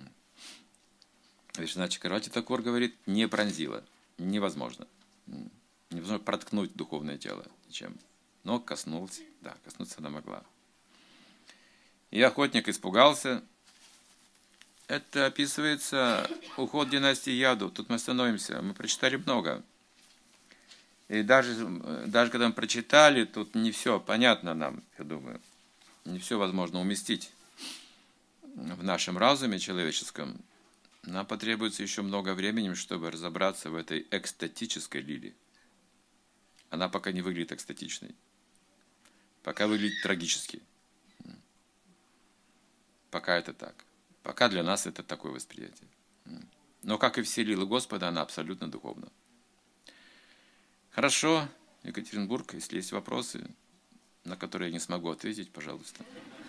Вишна Чакраварти Такур говорит, не пронзила, невозможно. Невозможно проткнуть духовное тело ничем. Но коснулся, да, коснуться она могла. И охотник испугался. Это описывается уход династии Яду. Тут мы остановимся. Мы прочитали много. И даже, даже когда мы прочитали, тут не все понятно нам, я думаю. Не все возможно уместить в нашем разуме человеческом. Нам потребуется еще много времени, чтобы разобраться в этой экстатической лиле. Она пока не выглядит экстатичной. Пока выглядит трагически. Пока это так. Пока для нас это такое восприятие. Но, как и все лилы Господа, она абсолютно духовна. Хорошо, Екатеринбург, если есть вопросы, на которые я не смогу ответить, пожалуйста.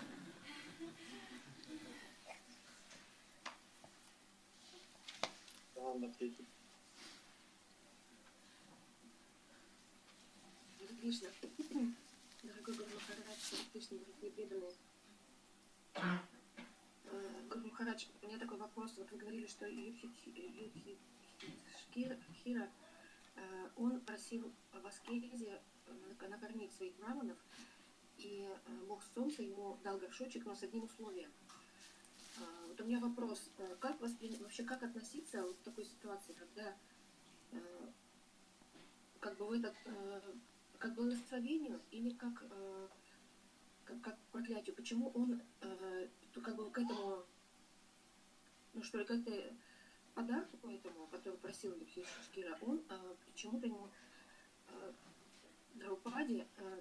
Кришна, дорогой Гуру Махарадж, Кришна, дорогие преданные. Гуру Махарадж, у меня такой вопрос. Вот вы говорили, что Юдхидхира, он просил в аскезе накормить своих браманов, и Бог Солнца ему дал горшочек, но с одним условием. Вот у меня вопрос, как воспринять, вообще как относиться вот к такой ситуации, когда как бы вы этот как благословению или как, э, как, как проклятию? Почему он э, как бы к этому, ну что ли, к этой подарку по этому, который просил Юдхидхира, он э, почему-то ему э, Драупади э,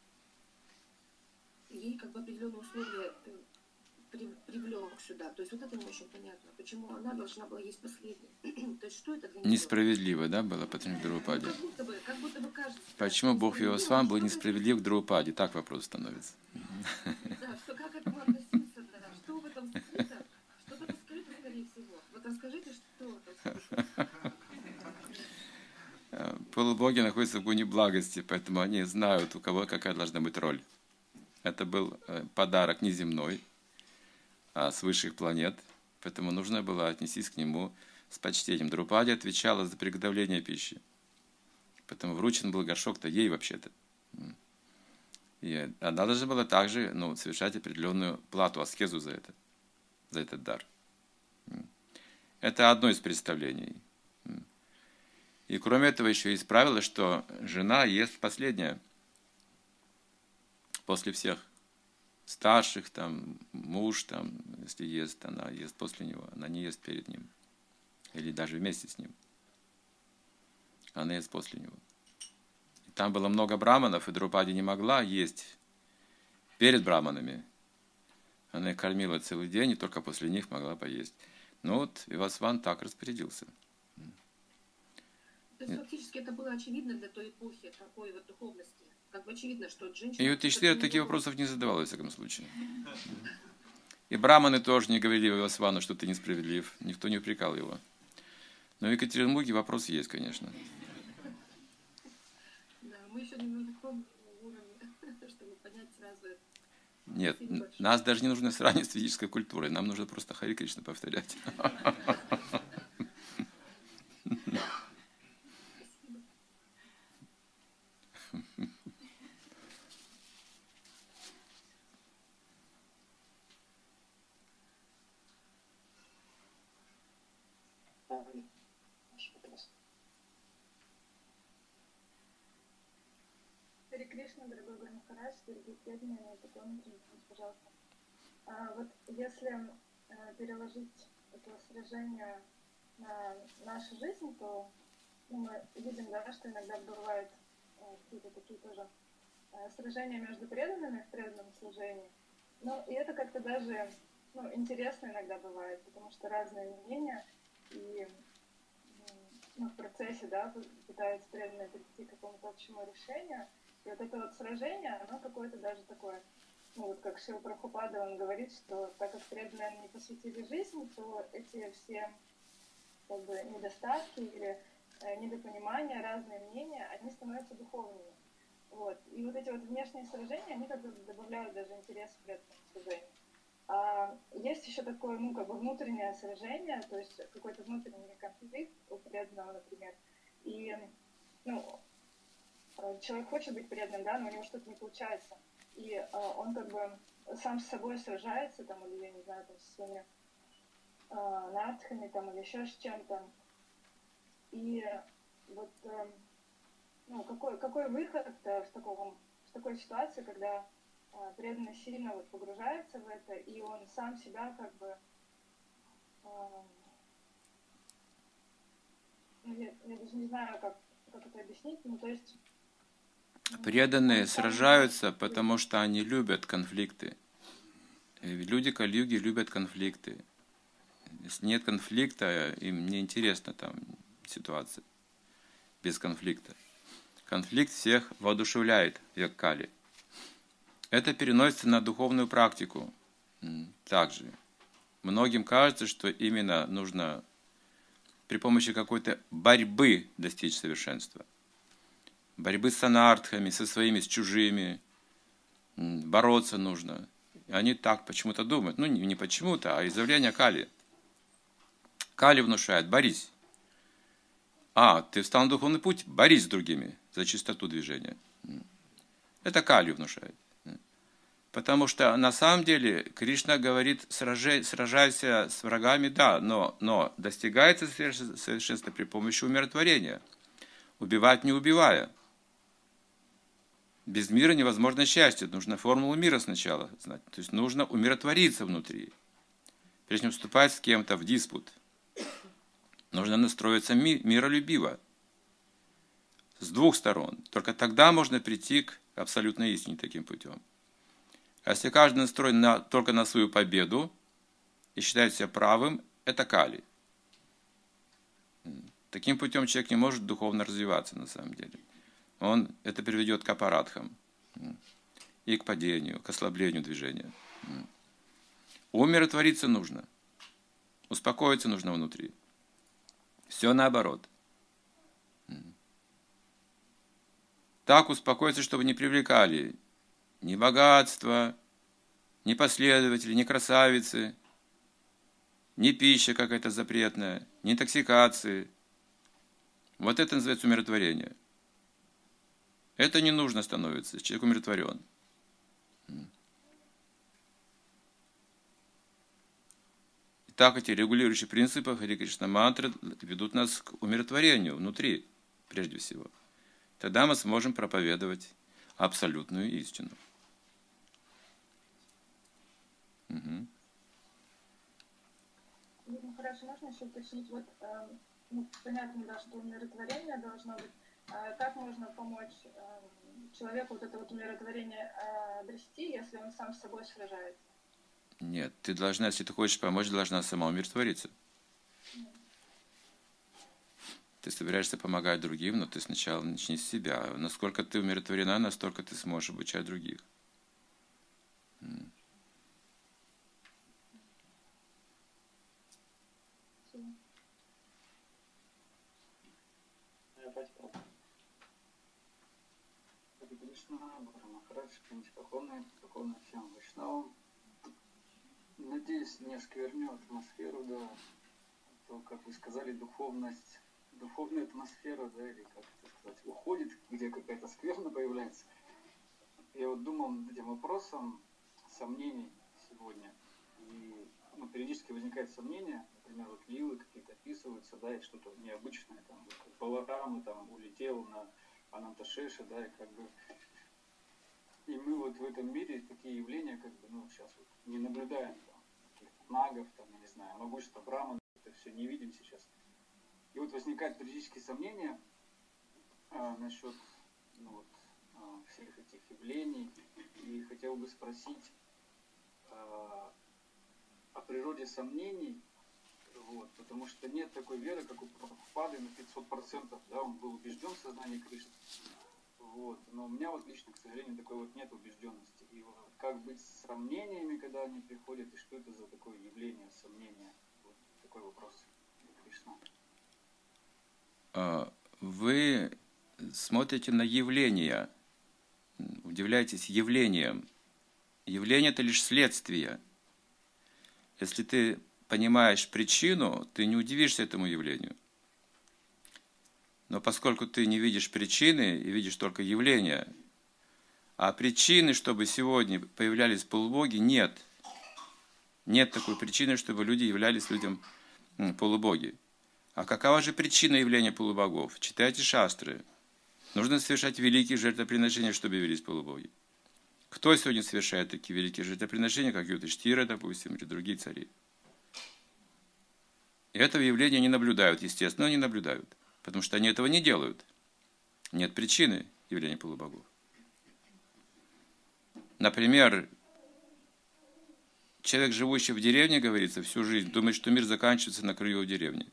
ей как бы определенные условия э, при, привлек сюда. То есть вот это не очень понятно. Почему она должна была есть последней? То есть что это для нее? Несправедливо, да, было по отношению к Драупади? Ну, как будто бы, как будто бы кажется. Почему Бог Вивасвам был несправедлив к Драупади? Так вопрос становится. Да, что как к этому относиться, да? Что в этом скрыто? Что-то скрыто, скорее всего. Вот расскажите, что в этом скрыто. Полубоги находятся в гуне благости, поэтому они знают, у кого какая должна быть роль. Это был подарок не земной, а с высших планет, поэтому нужно было отнестись к нему с почтением. Драупади отвечала за приготовление пищи, поэтому вручен был горшок-то ей вообще-то. И она должна была также, ну, совершать определенную плату, аскезу за это, за этот дар. Это одно из представлений. И кроме этого еще есть правило, что жена ест последняя после всех. Старших, там, муж, там, если ест, она ест после него, она не ест перед ним. Или даже вместе с ним. Она ест после него. И там было много браманов, и Драупади не могла есть перед браманами. Она их кормила целый день, и только после них могла поесть. Ну вот, Вивасван так распорядился. То есть фактически это было очевидно для той эпохи, такой вот духовности. Как бы очевидно, что женщина... И Юдхидхира таких вопросов не задавал, во всяком случае. И браманы тоже не говорили Вивасвану, что ты несправедлив. Никто не упрекал его. Но в Екатеринбурге вопрос есть, конечно. Да, мы еще не на таком уровне, чтобы понять сразу это. Нет, нас даже не нужно сравнивать с ведической культурой. Нам нужно просто Хари Кришна повторять. Хари Кришна, дорогой Гуру Махарадж, дорогие преданные, такой внутренний вопрос, пожалуйста. А вот если а, переложить это сражение на нашу жизнь, то ну, мы видим, да, что иногда бывают а, какие-то такие тоже а, сражения между преданными в преданном служении. Ну, и это как-то даже ну, интересно иногда бывает, потому что разные мнения, и ну, в процессе, да, пытаются преданные прийти к какому-то общему решению. И вот это вот сражение, оно какое-то даже такое, ну вот как Шрила Прабхупада, он говорит, что так как преданные не посвятили жизнь, то эти все как бы недостатки или недопонимания, разные мнения, они становятся духовными. Вот. И вот эти вот внешние сражения, они как бы добавляют даже интерес к этому служению. А есть еще такое, ну, как бы внутреннее сражение, то есть какой-то внутренний конфликт у преданного, например. И, ну, человек хочет быть преданным, да, но у него что-то не получается. И а, он как бы сам с собой сражается, там, или, я не знаю, там, со своими а, надхами, там, или еще с чем-то. И вот, а, ну, какой, какой выход а, в, таком, в такой ситуации, когда а, преданный сильно вот погружается в это, и он сам себя как бы... А, ну, я, я даже не знаю, как, как это объяснить, ну, то есть... Преданные сражаются, потому что они любят конфликты. Люди Кали-юги любят конфликты. Если нет конфликта, им не интересна там ситуация без конфликта. Конфликт всех воодушевляет в Йог-кали. Это переносится на духовную практику также. Многим кажется, что именно нужно при помощи какой-то борьбы достичь совершенства. Борьбы с анартхами, со своими, с чужими. Бороться нужно. И они так почему-то думают. Ну, не почему-то, а изъявление Кали. Кали внушает: борись. А, ты встал на духовный путь? Борись с другими за чистоту движения. Это Кали внушает. Потому что на самом деле Кришна говорит: сражай, сражайся с врагами, да, но, но достигается совершенство при помощи умиротворения. Убивать не убивая. Без мира невозможно счастье. Нужно формулу мира сначала знать. То есть нужно умиротвориться внутри. Прежде чем вступать с кем-то в диспут. Нужно настроиться ми- миролюбиво. С двух сторон. Только тогда можно прийти к абсолютной истине таким путем. А если каждый настроен на, только на свою победу и считает себя правым, это Кали. Таким путем человек не может духовно развиваться на самом деле. Он, это приведет к аппаратхам и к падению, к ослаблению движения. Умиротвориться нужно. Успокоиться нужно внутри. Все наоборот. Так успокоиться, чтобы не привлекали ни богатство, ни последователи, ни красавицы, ни пища какая-то запретная, ни интоксикации. Вот это называется умиротворение. Это не нужно становится, человек умиротворен. Так эти регулирующие принципы Хари Кришна мантры ведут нас к умиротворению внутри, прежде всего. Тогда мы сможем проповедовать абсолютную истину. Угу. Ну, хорошо, можно еще уточнить? Вот, э, ну, понятно, да, что умиротворение должно быть. А как можно помочь э, человеку вот это вот умиротворение э, обрести, если он сам с собой сражается? Нет, ты должна, если ты хочешь помочь, должна сама умиротвориться. Нет. Ты собираешься помогать другим, но ты сначала начни с себя. Насколько ты умиротворена, настолько ты сможешь обучать других. Надеюсь, не оскверню атмосферу, да, то, как вы сказали, духовность, духовная атмосфера, да, или как это сказать, уходит, где какая-то скверна появляется. Я вот думал над этим вопросом сомнений сегодня, и ну, периодически возникает сомнение, например, вот лилы какие-то описываются, да, и что-то необычное, там, вот, как Баларама там улетел на Ананташеша, да, и как бы и мы вот в этом мире такие явления, как бы, ну, сейчас вот не наблюдаем, там, каких-то нагов, там, я не знаю, могущество Брахмана, это все не видим сейчас. И вот возникают периодические сомнения а, насчет, ну, вот, а, всех этих явлений, и хотел бы спросить а, о природе сомнений, вот, потому что нет такой веры, как у Прабхупады на пятьсот процентов, да, он был убежден в сознании Кришны. Вот. Но у меня вот лично, к сожалению, такой вот нет убежденности. И вот как быть с сомнениями, когда они приходят, и что это за такое явление, сомнения? Вот такой вопрос. Кришна. вы смотрите на явления, удивляетесь явлениям. Явление – это лишь следствие. Если ты понимаешь причину, ты не удивишься этому явлению. Но поскольку ты не видишь причины и видишь только явления, а причины, чтобы сегодня появлялись полубоги, нет. Нет такой причины, чтобы люди являлись людям полубоги. А какова же причина явления полубогов? Читайте шастры. Нужно совершать великие жертвоприношения, чтобы явились полубоги. Кто сегодня совершает такие великие жертвоприношения, как Юдхиштхира, допустим, или другие цари? И этого явления не наблюдают, естественно, не наблюдают, потому что они этого не делают. Нет причины явления полубогов. Например, человек, живущий в деревне, говорится, всю жизнь, думает, что мир заканчивается на краю его деревни.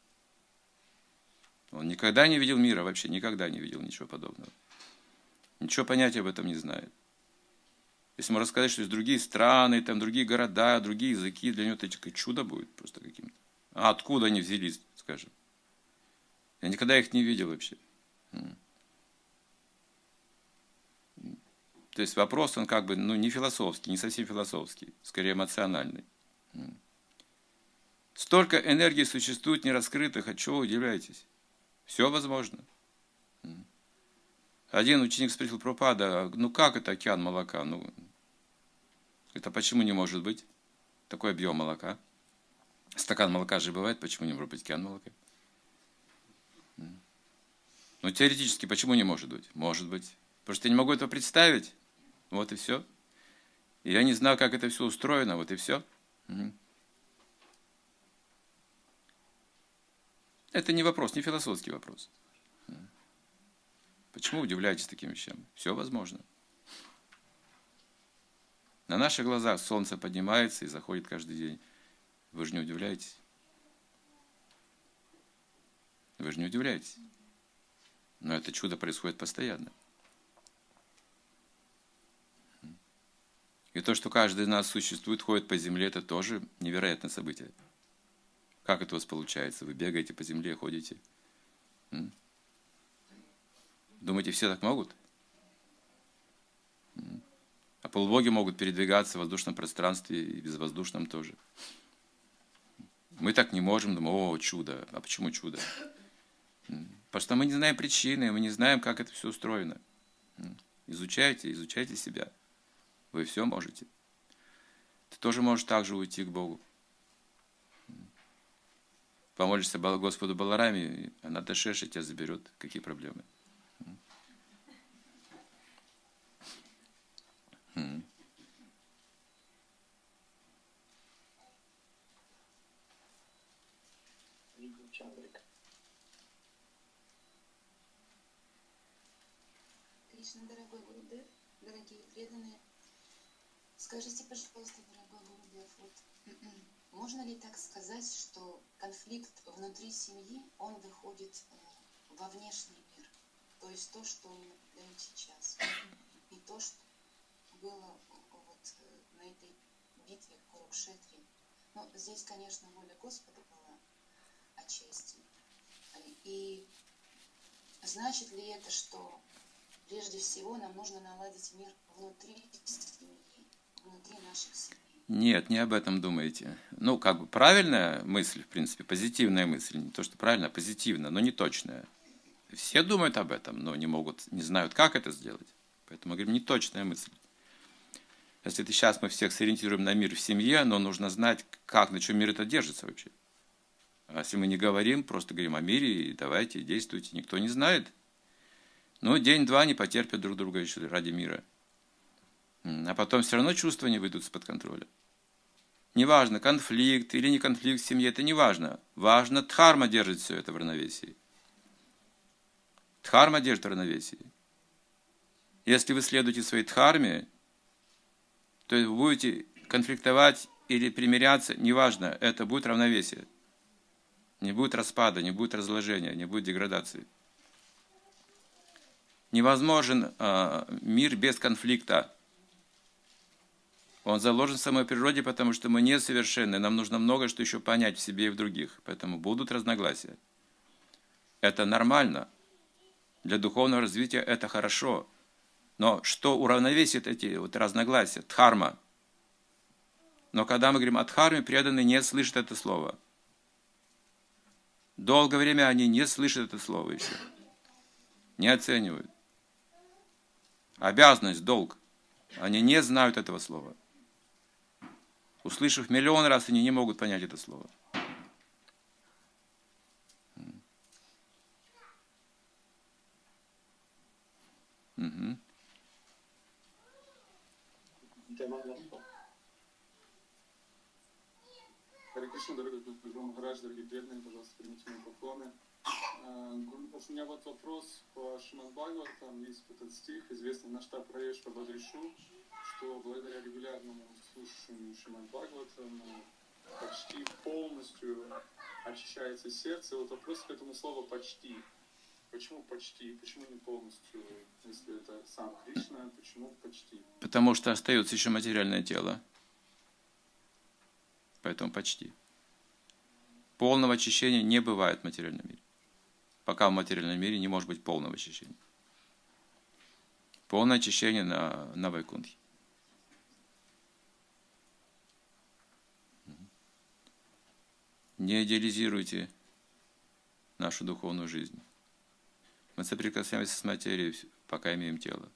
Он никогда не видел мира, вообще никогда не видел ничего подобного. Ничего понятия об этом не знает. Если ему рассказать, что есть другие страны, там другие города, другие языки, для него это чудо будет просто каким-то. А откуда они взялись, скажем? Я никогда их не видел вообще. То есть вопрос, он как бы, ну, не философский, не совсем философский, скорее эмоциональный. Столько энергии существует нераскрытых, от чего вы удивляетесь? Все возможно. Один ученик спросил Прабхупада, ну как это океан молока? Ну, это почему не может быть такой объем молока? Стакан молока же бывает, почему не может быть океан молока? Ну, теоретически, почему не может быть? Может быть. Потому что я не могу этого представить. Вот и все. И я не знаю, как это все устроено, вот и все. Это не вопрос, не философский вопрос. Почему удивляетесь таким вещам? Все возможно. На наших глазах солнце поднимается и заходит каждый день. Вы же не удивляетесь? Вы же не удивляетесь? Но это чудо происходит постоянно. И то, что каждый из нас существует, ходит по земле, это тоже невероятное событие. Как это у вас получается? Вы бегаете по земле, ходите. Думаете, все так могут? А полубоги могут передвигаться в воздушном пространстве и безвоздушном тоже. Мы так не можем, думаем, о, чудо. А почему чудо? Потому что мы не знаем причины, мы не знаем, как это все устроено. Изучайте, изучайте себя. Вы все можете. Ты тоже можешь так же уйти к Богу. Помолишься Господу Балараме, она Дашеша тебя заберет. Какие проблемы? Кришна, дорогой Гурудев, дорогие преданные, скажите, пожалуйста, дорогой Гурудев, вот, можно ли так сказать, что конфликт внутри семьи, он выходит э, во внешний мир? То есть то, что мы наблюдаем сейчас, и то, что было вот на этой битве в Курукшетре. Ну, здесь, конечно, воля Господа была отчасти. И значит ли это, что прежде всего нам нужно наладить мир внутри семьи, внутри наших семей? Нет, не об этом думаете. Ну, как бы правильная мысль, в принципе, позитивная мысль. Не то, что правильно, а позитивная, но не точная. Все думают об этом, но не могут, не знают, как это сделать. Поэтому мы говорим, не точная мысль. Если это сейчас мы всех сориентируем на мир в семье, но нужно знать, как, на чем мир это держится вообще. А если мы не говорим, просто говорим о мире, и давайте, действуйте, никто не знает. Ну, день-два не потерпят друг друга еще ради мира. А потом все равно чувства не выйдут из-под контроля. Неважно, конфликт или не конфликт в семье, это не важно. Важно, дхарма держит все это в равновесии. Дхарма держит в равновесии. Если вы следуете своей дхарме, то вы будете конфликтовать или примиряться, неважно, это будет равновесие. Не будет распада, не будет разложения, не будет деградации. Невозможен э, мир без конфликта. Он заложен в самой природе, потому что мы несовершенны. Нам нужно много что еще понять в себе и в других. Поэтому будут разногласия. Это нормально. Для духовного развития это хорошо. Но что уравновесит эти вот разногласия? Дхарма. Но когда мы говорим о дхарме, преданные не слышат это слово. Долгое время они не слышат это слово еще. Не оценивают. Обязанность, долг. Они не знают этого слова. Услышав миллион раз, они не могут понять это слово. Угу. Харе Кришна, дорогой Гуру Махарадж, дорогие преданные, пожалуйста, примите мои поклоны. У меня вот вопрос по Шримад Бхагаватам. Есть этот стих, известный Нашта Праешва Бадришу, что благодаря регулярному слушанию Шримад Бхагаватам почти полностью очищается сердце. Вот вопрос к этому слову «почти». Почему почти? Почему не полностью? Если это сам Кришна, почему почти? Потому что остается еще материальное тело. Поэтому почти. Полного очищения не бывает в материальном мире. Пока в материальном мире не может быть полного очищения. Полное очищение на, на Вайкунтхе. Не идеализируйте нашу духовную жизнь. Мы соприкасаемся с материей, пока имеем тело.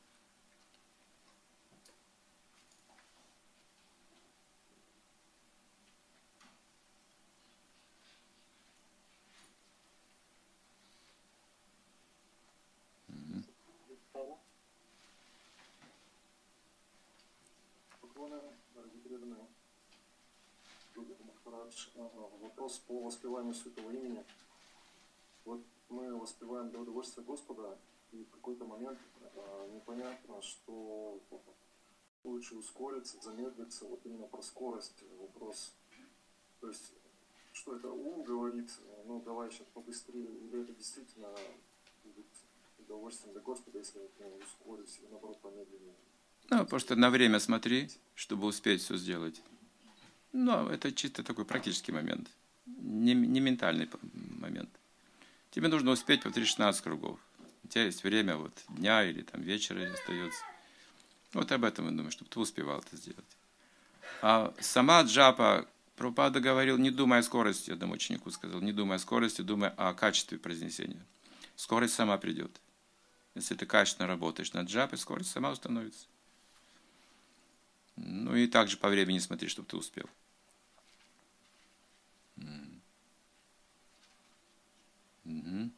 Вопрос по воспеванию святого имени. Вот мы воспеваем для удовольствия Господа, и в какой-то момент э, непонятно, что лучше ускориться, замедлиться, вот именно про скорость вопрос. То есть, что это ум говорит, ну давай сейчас побыстрее, или это действительно будет удовольствием для Господа, если вот, ну, ускорить, или наоборот помедленнее. Ну, просто на время смотри, чтобы успеть все сделать. Но это чисто такой практический момент, не, не ментальный момент. Тебе нужно успеть по шестнадцать кругов. У тебя есть время вот дня или там вечера остается. Вот об этом я думаю, чтобы ты успевал это сделать. А сама джапа, Прабхупада говорил, не думай о скорости, одному ученику сказал, не думай о скорости, думай о качестве произнесения. Скорость сама придет. Если ты качественно работаешь над джапой, скорость сама установится. Ну и также по времени смотри, чтобы ты успел. Угу.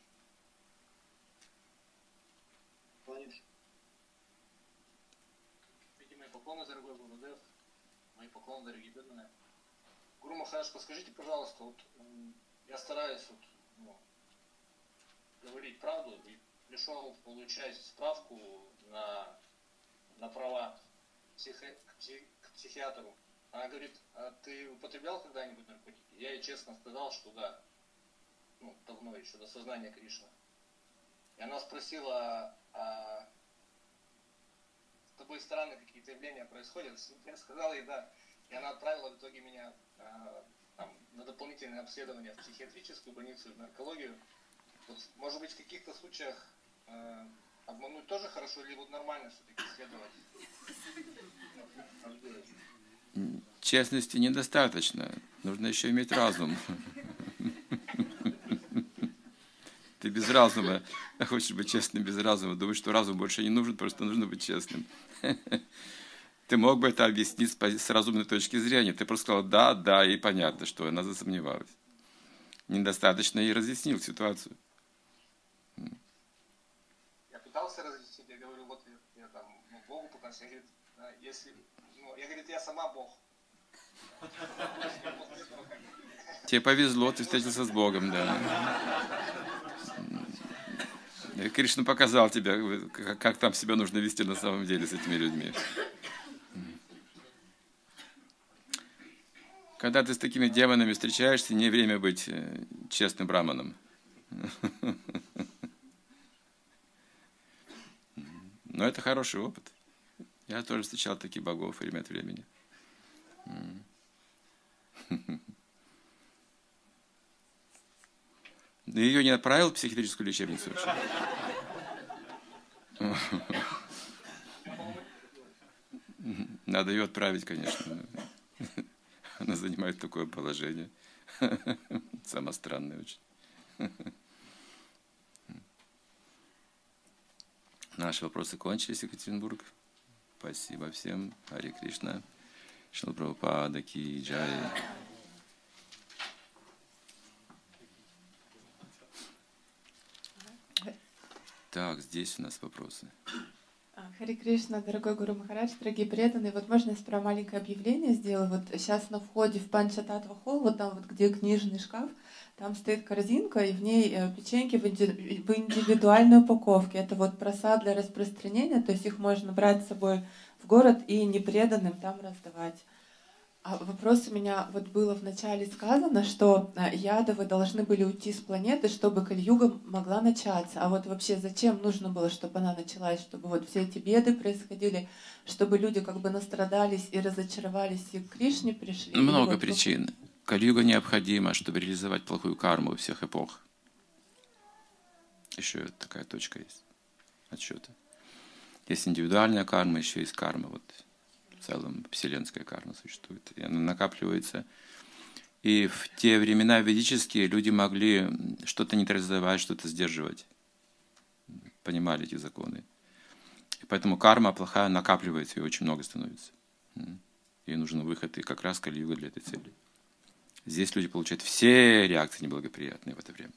Мои поклоны, дорогой Гурудев, мои поклоны, дорогие преданные. Гуру Махарадж, подскажите, пожалуйста, вот я стараюсь вот, ну, говорить правду и пришел получать справку на, на права психи, к, псих, к психиатру. Она говорит, а ты употреблял когда-нибудь наркотики? Я ей честно сказал, что да. Ну, давно еще, до сознания Кришны. И она спросила, а с тобой странные какие-то явления происходят? Я сказал ей да. И она отправила в итоге меня а, там, на дополнительное обследование в психиатрическую больницу, в наркологию. Вот, может быть, в каких-то случаях а, обмануть тоже хорошо, или вот нормально все-таки исследовать? Честности недостаточно. Нужно еще иметь разум. Ты без разума хочешь быть честным без разума. Думаешь, что разум больше не нужен, просто нужно быть честным. Ты мог бы это объяснить с разумной точки зрения. Ты просто сказал да, да, и понятно, что она засомневалась. Недостаточно и разъяснил ситуацию. Я пытался разъяснить, я говорю, вот я, я там ну, Богу пытался, я говорю, если, ну, я говорю, я сама Бог. Тебе повезло, ты встретился с Богом, да. Кришна показал тебе, как там себя нужно вести на самом деле с этими людьми. Когда ты с такими демонами встречаешься, не время быть честным браманом. Но это хороший опыт. Я тоже встречал таких богов время от времени. Ее не отправил в психиатрическую лечебницу вообще? Надо ее отправить, конечно. Она занимает такое положение. Самое странное очень. Наши вопросы кончились, Екатеринбург. Спасибо всем. Харе Кришна. Шрила Прабхупада ки джай. Так, здесь у нас вопросы. Харе Кришна, дорогой Гуру Махарадж, дорогие преданные, вот можно я справа маленькое объявление сделаю? Вот сейчас на входе в Панчататва холл, вот там вот где книжный шкаф, там стоит корзинка, и в ней печеньки в индивидуальной упаковке. Это вот просад для распространения, то есть их можно брать с собой в город и непреданным там раздавать. А вопрос у меня, вот было вначале сказано, что ядовы должны были уйти с планеты, чтобы Кали-юга могла начаться. А вот вообще зачем нужно было, чтобы она началась, чтобы вот все эти беды происходили, чтобы люди как бы настрадались и разочаровались, и к Кришне пришли? Много вот причин. Кали-юга необходима, чтобы реализовать плохую карму всех эпох. Еще такая точка есть отсчета. Есть индивидуальная карма, еще есть карма. Вот. В целом вселенская карма существует, и она накапливается. И в те времена ведические люди могли что-то нейтрализовать, что-то сдерживать. Понимали эти законы. И поэтому карма плохая накапливается, и очень много становится. Ей нужен выход, и как раз Кали-юга для этой цели. Здесь люди получают все реакции неблагоприятные в это время.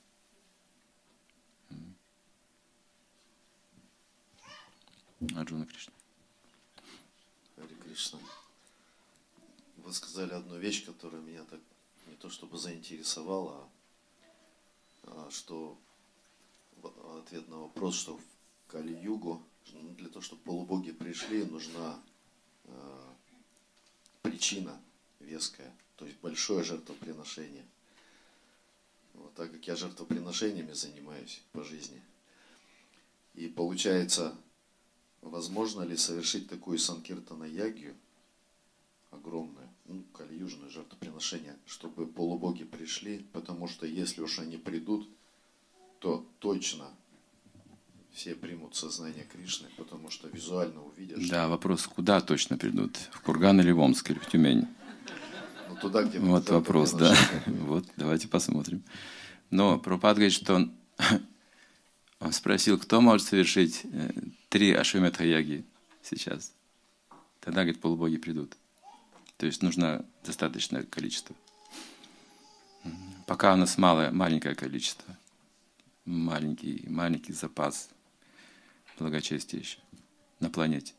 Арджуна Кришна. Харе Кришна. Вы сказали одну вещь, которая меня так не то чтобы заинтересовала, а что ответ на вопрос, что в Кали-югу для того, чтобы полубоги пришли, нужна э, причина веская, то есть большое жертвоприношение. Вот, так как я жертвоприношениями занимаюсь по жизни. И получается, возможно ли совершить такую санкиртана-ягью, огромную, ну, кали-южное жертвоприношение, чтобы полубоги пришли, потому что если уж они придут, то точно все примут сознание Кришны, потому что визуально увидят. Да, что... вопрос, куда точно придут? В Курган или в Омск, или в Тюмень? Ну, туда, где вот вопрос, да. Вот, давайте посмотрим. Но Прабхупада говорит, что он, он спросил, кто может совершить три Ашваметха-яги сейчас. Тогда, говорит, полубоги придут. То есть нужно достаточное количество. Пока у нас малое, маленькое количество. Маленький, маленький запас благочестия еще на планете.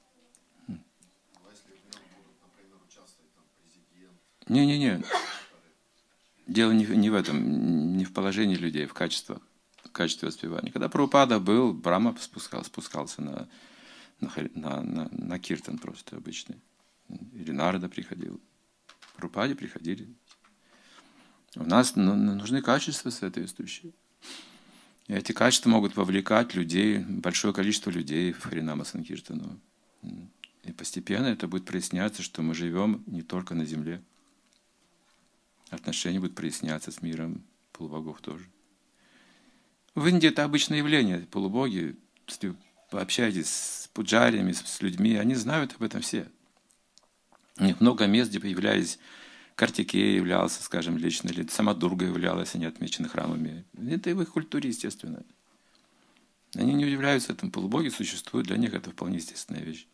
Не-не-не. Дело не, не в этом, не в положении людей, в качестве, в качестве воспевания. Когда Прабхупада был, Брахма спускал, спускался на, на, на, на киртан просто обычный. Или Нарада приходил. В Прабхупаде приходили. У нас ну, нужны качества соответствующие. И эти качества могут вовлекать людей, большое количество людей в Харинама Санкиртану. И постепенно это будет проясняться, что мы живем не только на земле. Отношения будут проясняться с миром полубогов тоже. В Индии это обычное явление. Полубоги, если вы общаетесь с пуджарями, с людьми, они знают об этом все. У них много мест, где появлялись Картикея являлся, скажем, лично, или сама Дурга являлась, они отмечены храмами. Это и в их культуре, естественно. Они не удивляются этому. Полубоги существуют, для них это вполне естественная вещь.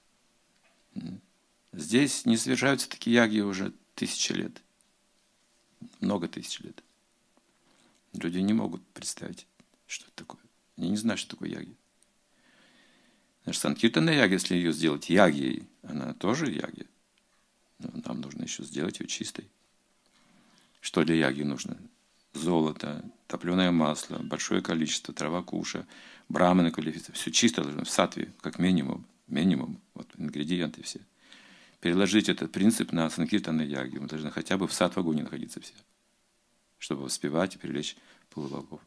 Здесь не совершаются такие яги уже тысячи лет. Много тысяч лет. Люди не могут представить, что это такое. Они не знают, что такое яги. Наша Санкиртана яги, если ее сделать ягией, она тоже яги. Но нам нужно еще сделать ее чистой. Что для яги нужно? Золото, топленое масло, большое количество, трава куша, браманы квалифицированы. Все чисто должно, в сатве, как минимум. Минимум. Вот ингредиенты все. Переложить этот принцип на санкиртана яги. Мы должны хотя бы в сатвагуне находиться все. Чтобы воспевать и привлечь полубогов.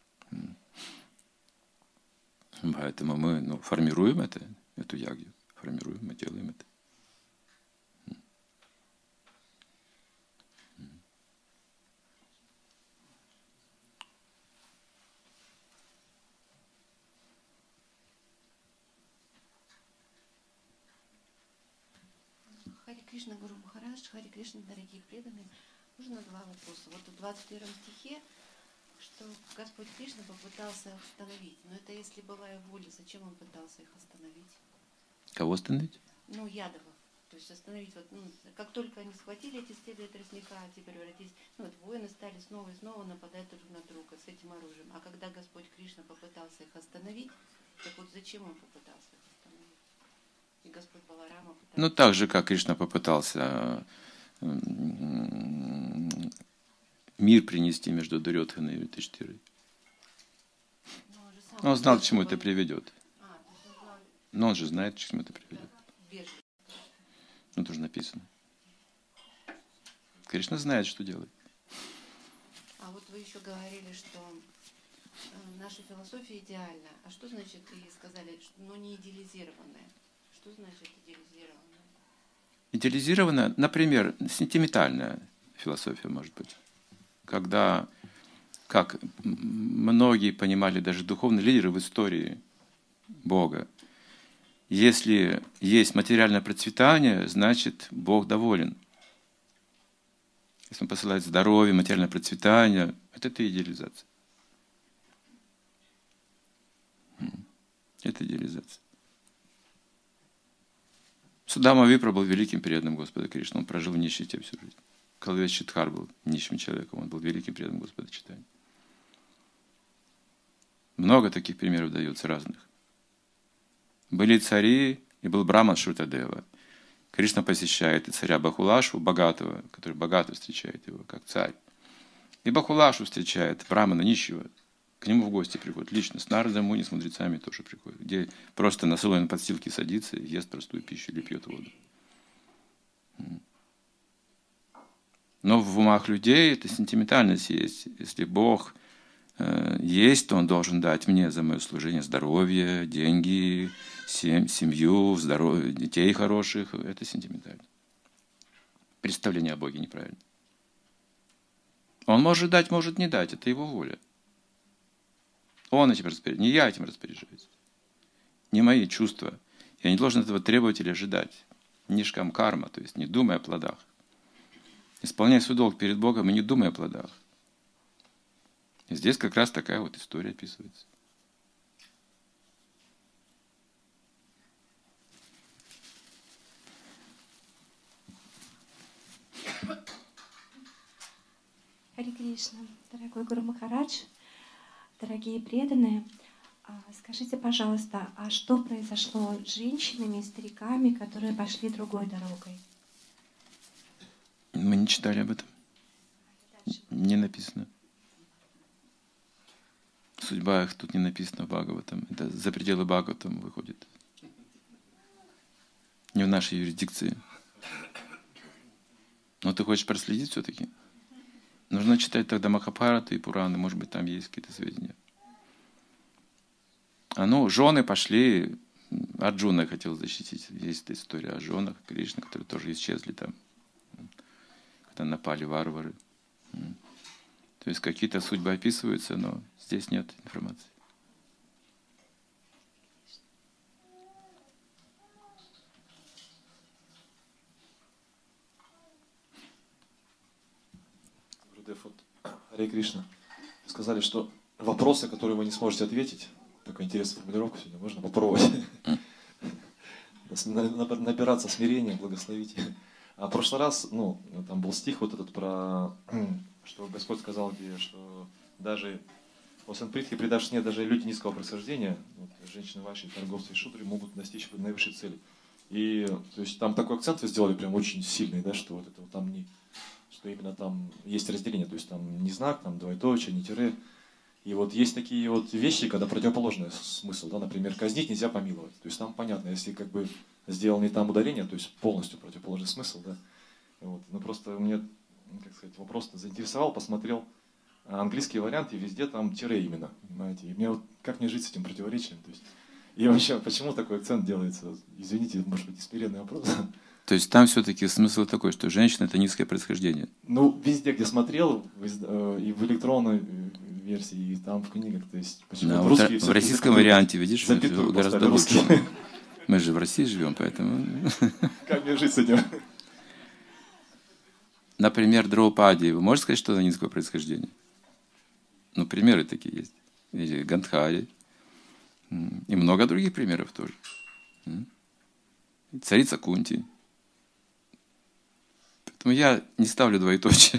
Поэтому мы ну, формируем это, эту ягью. Формируем, мы делаем это. Кришна, Гуру Махарадж, Хари Кришна, дорогие преданные. Можно два вопроса? Вот в двадцать первом стихе, что Господь Кришна попытался их остановить. Но это если бывая воля, зачем он пытался их остановить? Кого остановить? Ну, Ядовов. То есть остановить, вот, ну, как только они схватили эти стебли тростника, те превратились, ну, вот воины стали снова и снова нападать друг на друга с этим оружием. А когда Господь Кришна попытался их остановить, так вот зачем он попытался их остановить? И Господь Баларама пытался... Ну, так же, как Кришна попытался мир принести между Дурьодханой и Юдхиштхирой. Он, он знал, к чему это приведет. А, он знал... Но он же знает, к чему это приведет. Бежит. Ну, тоже написано. Кришна знает, что делает. А вот вы еще говорили, что э, наша философия идеальна. А что значит, и сказали, что, но не идеализированная? Что значит идеализированная? Идеализированная, например, сентиментальная философия, может быть. Когда, как многие понимали, даже духовные лидеры в истории Бога, если есть материальное процветание, значит, Бог доволен. Если он посылает здоровье, материальное процветание, это, это идеализация. Это идеализация. Судама Випра был великим преданным Господа Кришны. Он прожил в нищете всю жизнь. Калавец Читхар был нищим человеком. Он был великим преданным Господа Чайтаньи. Много таких примеров дается разных. Были цари, и был Браман Шрутадева. Кришна посещает и царя Бахулашу, богатого, который богато встречает его, как царь. И Бахулашу встречает Брамана нищего. К нему в гости приходит лично. С Нарадой Муни, с мудрецами тоже приходит. Где просто на соломенной подстилке садится, ест простую пищу или пьет воду. Но в умах людей это сентиментальность есть. Если Бог э, есть, то Он должен дать мне за мое служение здоровье, деньги, сем, семью, здоровье, детей хороших. Это сентиментально. Представление о Боге неправильно. Он может дать, может не дать. Это Его воля. Он этим распоряжается. Не я этим распоряжаюсь. Не мои чувства. Я не должен этого требовать или ожидать. Нишкам карма, то есть не думай о плодах. Исполняй свой долг перед Богом и не думай о плодах. И здесь как раз такая вот история описывается. Хари Кришна, дорогой Гуру Махарадж, дорогие преданные, скажите, пожалуйста, а что произошло с женщинами и стариками, которые пошли другой дорогой? Мы не читали об этом. Не написано. Судьба их тут не написана в Бхагаватам. Это за пределы Бхагаватам выходит. Не в нашей юрисдикции. Но ты хочешь проследить все-таки? Нужно читать тогда Махабхарату и Пураны. Может быть, там есть какие-то сведения. А ну, жены пошли. Арджуна хотел защитить. Есть эта история о женах Кришны, которые тоже исчезли там. Когда напали варвары. То есть какие-то судьбы описываются, но здесь нет информации. Гурудев, вот, Харе Кришна, вы сказали, что вопросы, которые вы не сможете ответить, такая интересная формулировка сегодня, можно попробовать. Набираться смирения, благословить. А в прошлый раз, ну, там был стих вот этот про, что Господь сказал, где, что даже в Санпритхе, предавшись нет, даже люди низкого происхождения, вот, женщины ваши, торговцы и шудры могут достичь наивысшей цели. И, то есть, там такой акцент вы сделали прям очень сильный, да, что вот это вот там не, что именно там есть разделение, то есть там не знак, там двоеточие, не тире. И вот есть такие вот вещи, когда противоположный смысл, да, например, казнить нельзя помиловать. То есть там понятно, если как бы сделал не там ударение, то есть полностью противоположный смысл, да. Вот. Ну просто мне, как сказать, вопрос заинтересовал, посмотрел английский вариант, и везде там тире именно, понимаете. И мне вот как мне жить с этим противоречием, то есть. И вообще, почему такой акцент делается? Извините, может быть, смиренный вопрос. То есть там все-таки смысл такой, что женщина – это низкое происхождение? Ну, везде, где смотрел, и в электронной версии, и там в книгах, то есть почему-то да, русские... В российском варианте, видишь, гораздо лучше. Мы же в России живем, поэтому... Как мне жить с этим? Например, Драупади. Вы можете сказать, что она низкого происхождения? Ну, примеры такие есть. Или Гандхари. И много других примеров тоже. Царица Кунти. Поэтому я не ставлю двоеточие.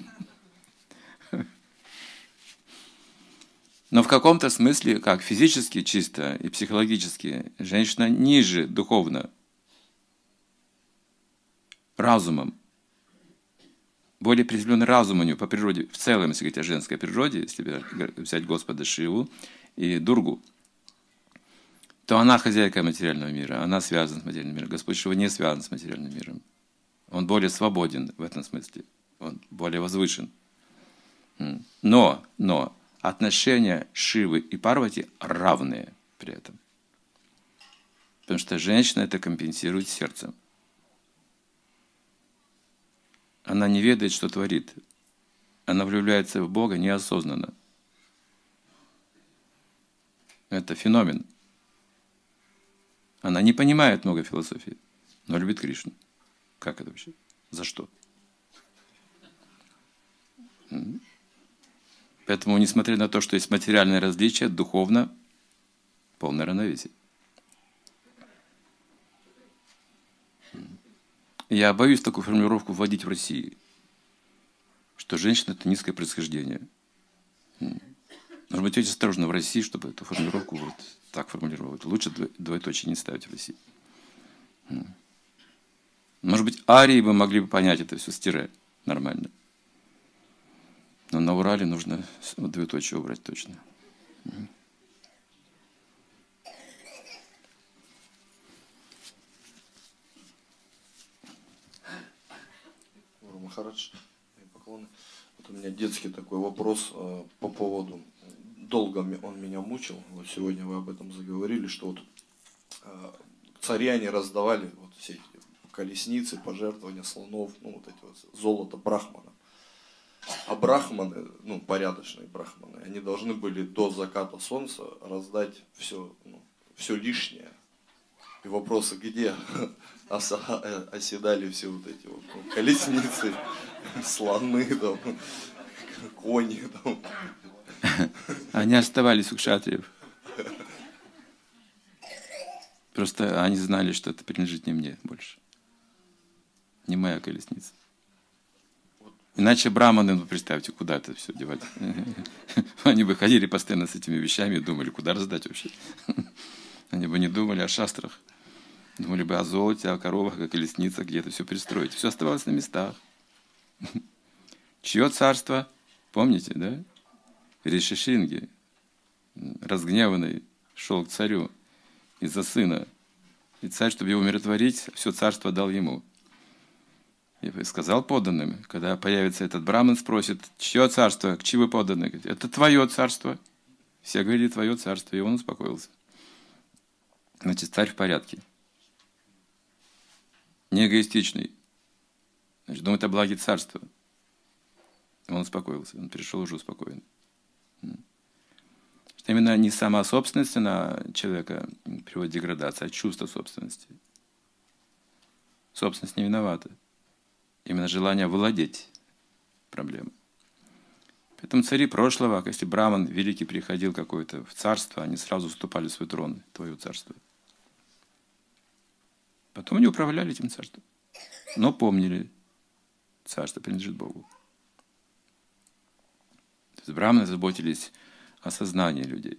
Но в каком-то смысле, как физически чисто и психологически, женщина ниже духовно, разумом, более приземленный разум у нее по природе, в целом, если говорить о женской природе, если взять Господа Шиву и Дургу, то она хозяйка материального мира, она связана с материальным миром. Господь Шива не связан с материальным миром. Он более свободен в этом смысле, он более возвышен. Но, но отношения Шивы и Парвати равные при этом. Потому что женщина это компенсирует сердцем. Она не ведает, что творит. Она влюбляется в Бога неосознанно. Это феномен. Она не понимает много философии, но любит Кришну. Как это вообще? За что? Поэтому, несмотря на то, что есть материальное различие, духовно полное равновесие. Я боюсь такую формулировку вводить в России, что женщина – это низкое происхождение. Нужно быть очень осторожно в России, чтобы эту формулировку вот так формулировать. Лучше двоеточие не ставить в России. Может быть, арии бы могли бы понять это все с тире нормально. Но на Урале нужно двоеточие убрать точно. Махарадж, поклоны. Вот у меня детский такой вопрос э, по поводу, долго он меня мучил, вот сегодня вы об этом заговорили, что вот э, цари они раздавали вот все эти колесницы, пожертвования слонов, ну вот эти вот золото брахмана. А брахманы, ну порядочные брахманы, они должны были до заката солнца раздать все, ну, все лишнее. И вопросы, где оседали все вот эти вот ну, колесницы, слоны, там, кони. Там. Они оставались у кшатриев. Просто они знали, что это принадлежит не мне больше. Не моя колесница. Иначе браманы, ну представьте, куда это все девать. Они бы ходили постоянно с этими вещами и думали, куда раздать вообще. Они бы не думали о шастрах. Думали бы о золоте, о коровах, о колесницах, где это все пристроить. Все оставалось на местах. Чье царство? Помните, да? Ришишинги, разгневанный, шел к царю из-за сына. И царь, чтобы его умиротворить, все царство дал ему. И сказал подданным, когда появится этот браман, спросит, чье царство, к чьи подданные? Говорит, это твое царство. Все говорили, твое царство, и он успокоился. Значит, царь в порядке. Не эгоистичный. Значит, думает о благе царства. Он успокоился, он перешел уже успокоен. Что именно не сама собственность на человека приводит к деградации, а чувство собственности. Собственность не виновата. Именно желание владеть проблемой. Поэтому цари прошлого, если браман великий приходил какой-то в царство, они сразу вступали в свой трон, твое царство. Потом они управляли этим царством. Но помнили, царство принадлежит Богу. То есть браманы заботились о сознании людей.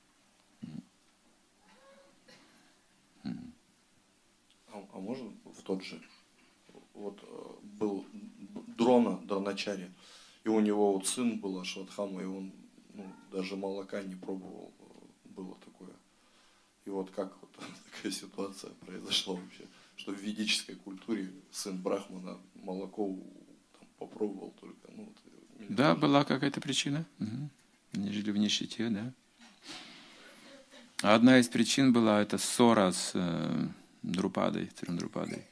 А, а можно в тот же? Вот был Дрона, Дроначари, и у него вот сын был Ашватхама, и он ну, даже молока не пробовал, было такое. И вот как вот такая ситуация произошла вообще, что в ведической культуре сын Брахмана молоко там, попробовал только. Ну, вот, да, тоже... была какая-то причина. Угу. Они жили в нищете, да. А одна из причин была это ссора с э, Друпадой, царем Друпадой.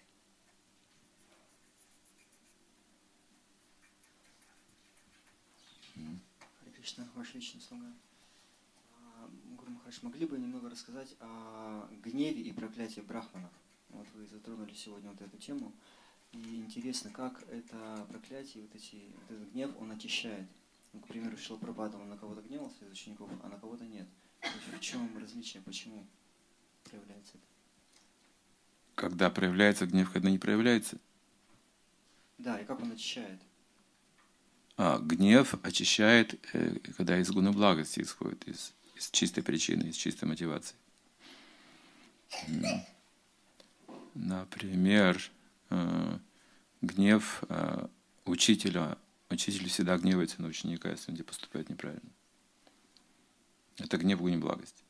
Харе Кришна, ваш личный слуга. Гуру Махарадж, могли бы немного рассказать о гневе и проклятии брахманов? Вот вы затронули сегодня вот эту тему. И интересно, как это проклятие, вот эти, вот этот гнев, он очищает. Ну, к примеру, Шрила Прабхупада, он на кого-то гневался из учеников, а на кого-то нет. То есть в чем различие, почему проявляется это? Когда проявляется гнев, когда не проявляется? Да, и как он очищает? А, гнев очищает, э, когда из гуны благости исходит, из, из чистой причины, из чистой мотивации. Например, э, гнев э, учителя. Учитель всегда гневается на ученика, если он тебе поступает неправильно. Это гнев в гуне благости.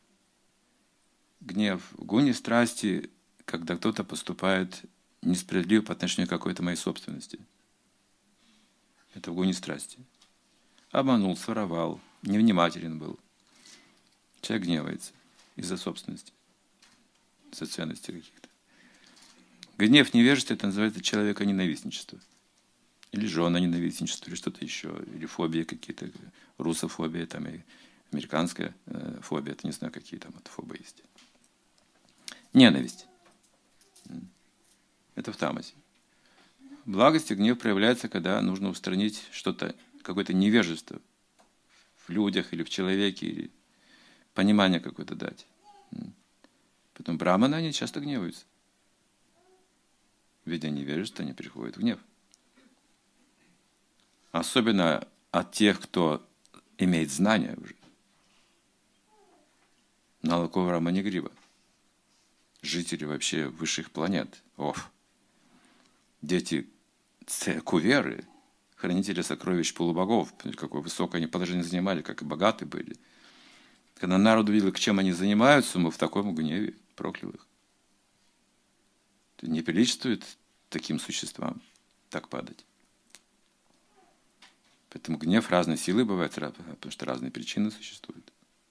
Гнев в гуне страсти, когда кто-то поступает несправедливо по отношению к какой-то моей собственности. Это в гуне страсти. Обманул, своровал, невнимателен был. Человек гневается из-за собственности, из-за ценностей каких-то. Гнев невежества — это называется человеконенавистничество. Или жена-ненавистничество, или что-то еще, или фобии какие-то, русофобия, там, и американская э, фобия, это не знаю, какие там вот фобии есть. Ненависть. Это в тамасе. В благости гнев проявляется, когда нужно устранить что-то, какое-то невежество в людях или в человеке, или понимание какое-то дать. Поэтому браманы, они часто гневаются. Видя невежество, они приходят в гнев. Особенно от тех, кто имеет знания уже. Налакова Раманигрива. Жители вообще высших планет. Оф. Дети куверы, хранители сокровищ полубогов. Какое высокое они положение занимали, как и богаты были. Когда народ увидел, к чем они занимаются, мы в таком гневе проклял их. Не приличествует таким существам так падать. Поэтому гнев разной силы бывает, потому что разные причины существуют.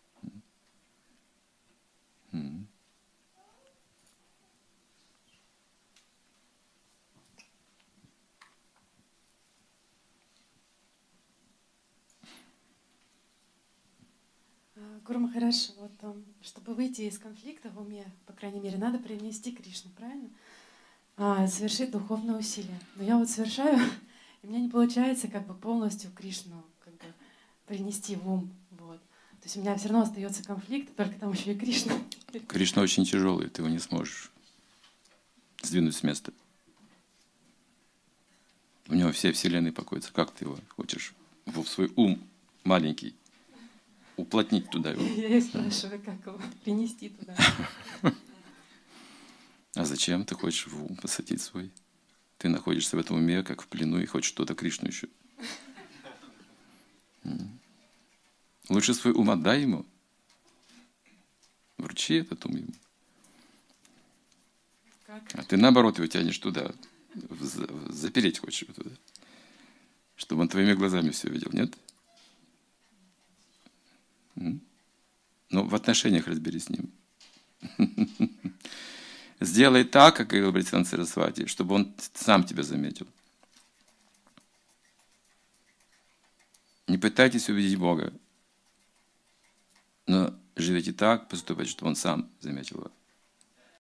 Гуру Махарадж, вот, чтобы выйти из конфликта в уме, по крайней мере, надо принести Кришну, правильно? А, совершить духовное усилие. Но я вот совершаю, и у меня не получается как бы полностью Кришну как бы принести в ум. Вот. То есть у меня все равно остается конфликт, только там еще и Кришна. Кришна очень тяжелый, ты его не сможешь сдвинуть с места. У него все вселенные покоятся. Как ты его хочешь в свой ум маленький уплотнить туда его? Я и спрашиваю, как его принести туда. А зачем ты хочешь в ум посадить свой? Ты находишься в этом уме, как в плену, и хочешь что-то Кришну еще. Лучше свой ум отдай ему. Вручи этот ум ему. А ты, наоборот, его тянешь туда. Запереть хочешь его туда. Чтобы он твоими глазами все видел, нет? Ну, в отношениях разберись с ним. Сделай так, как говорил Бхактисиданта Сарасвати, чтобы он сам тебя заметил. Не пытайтесь увидеть Бога, но живите так, поступайте, чтобы он сам заметил вас.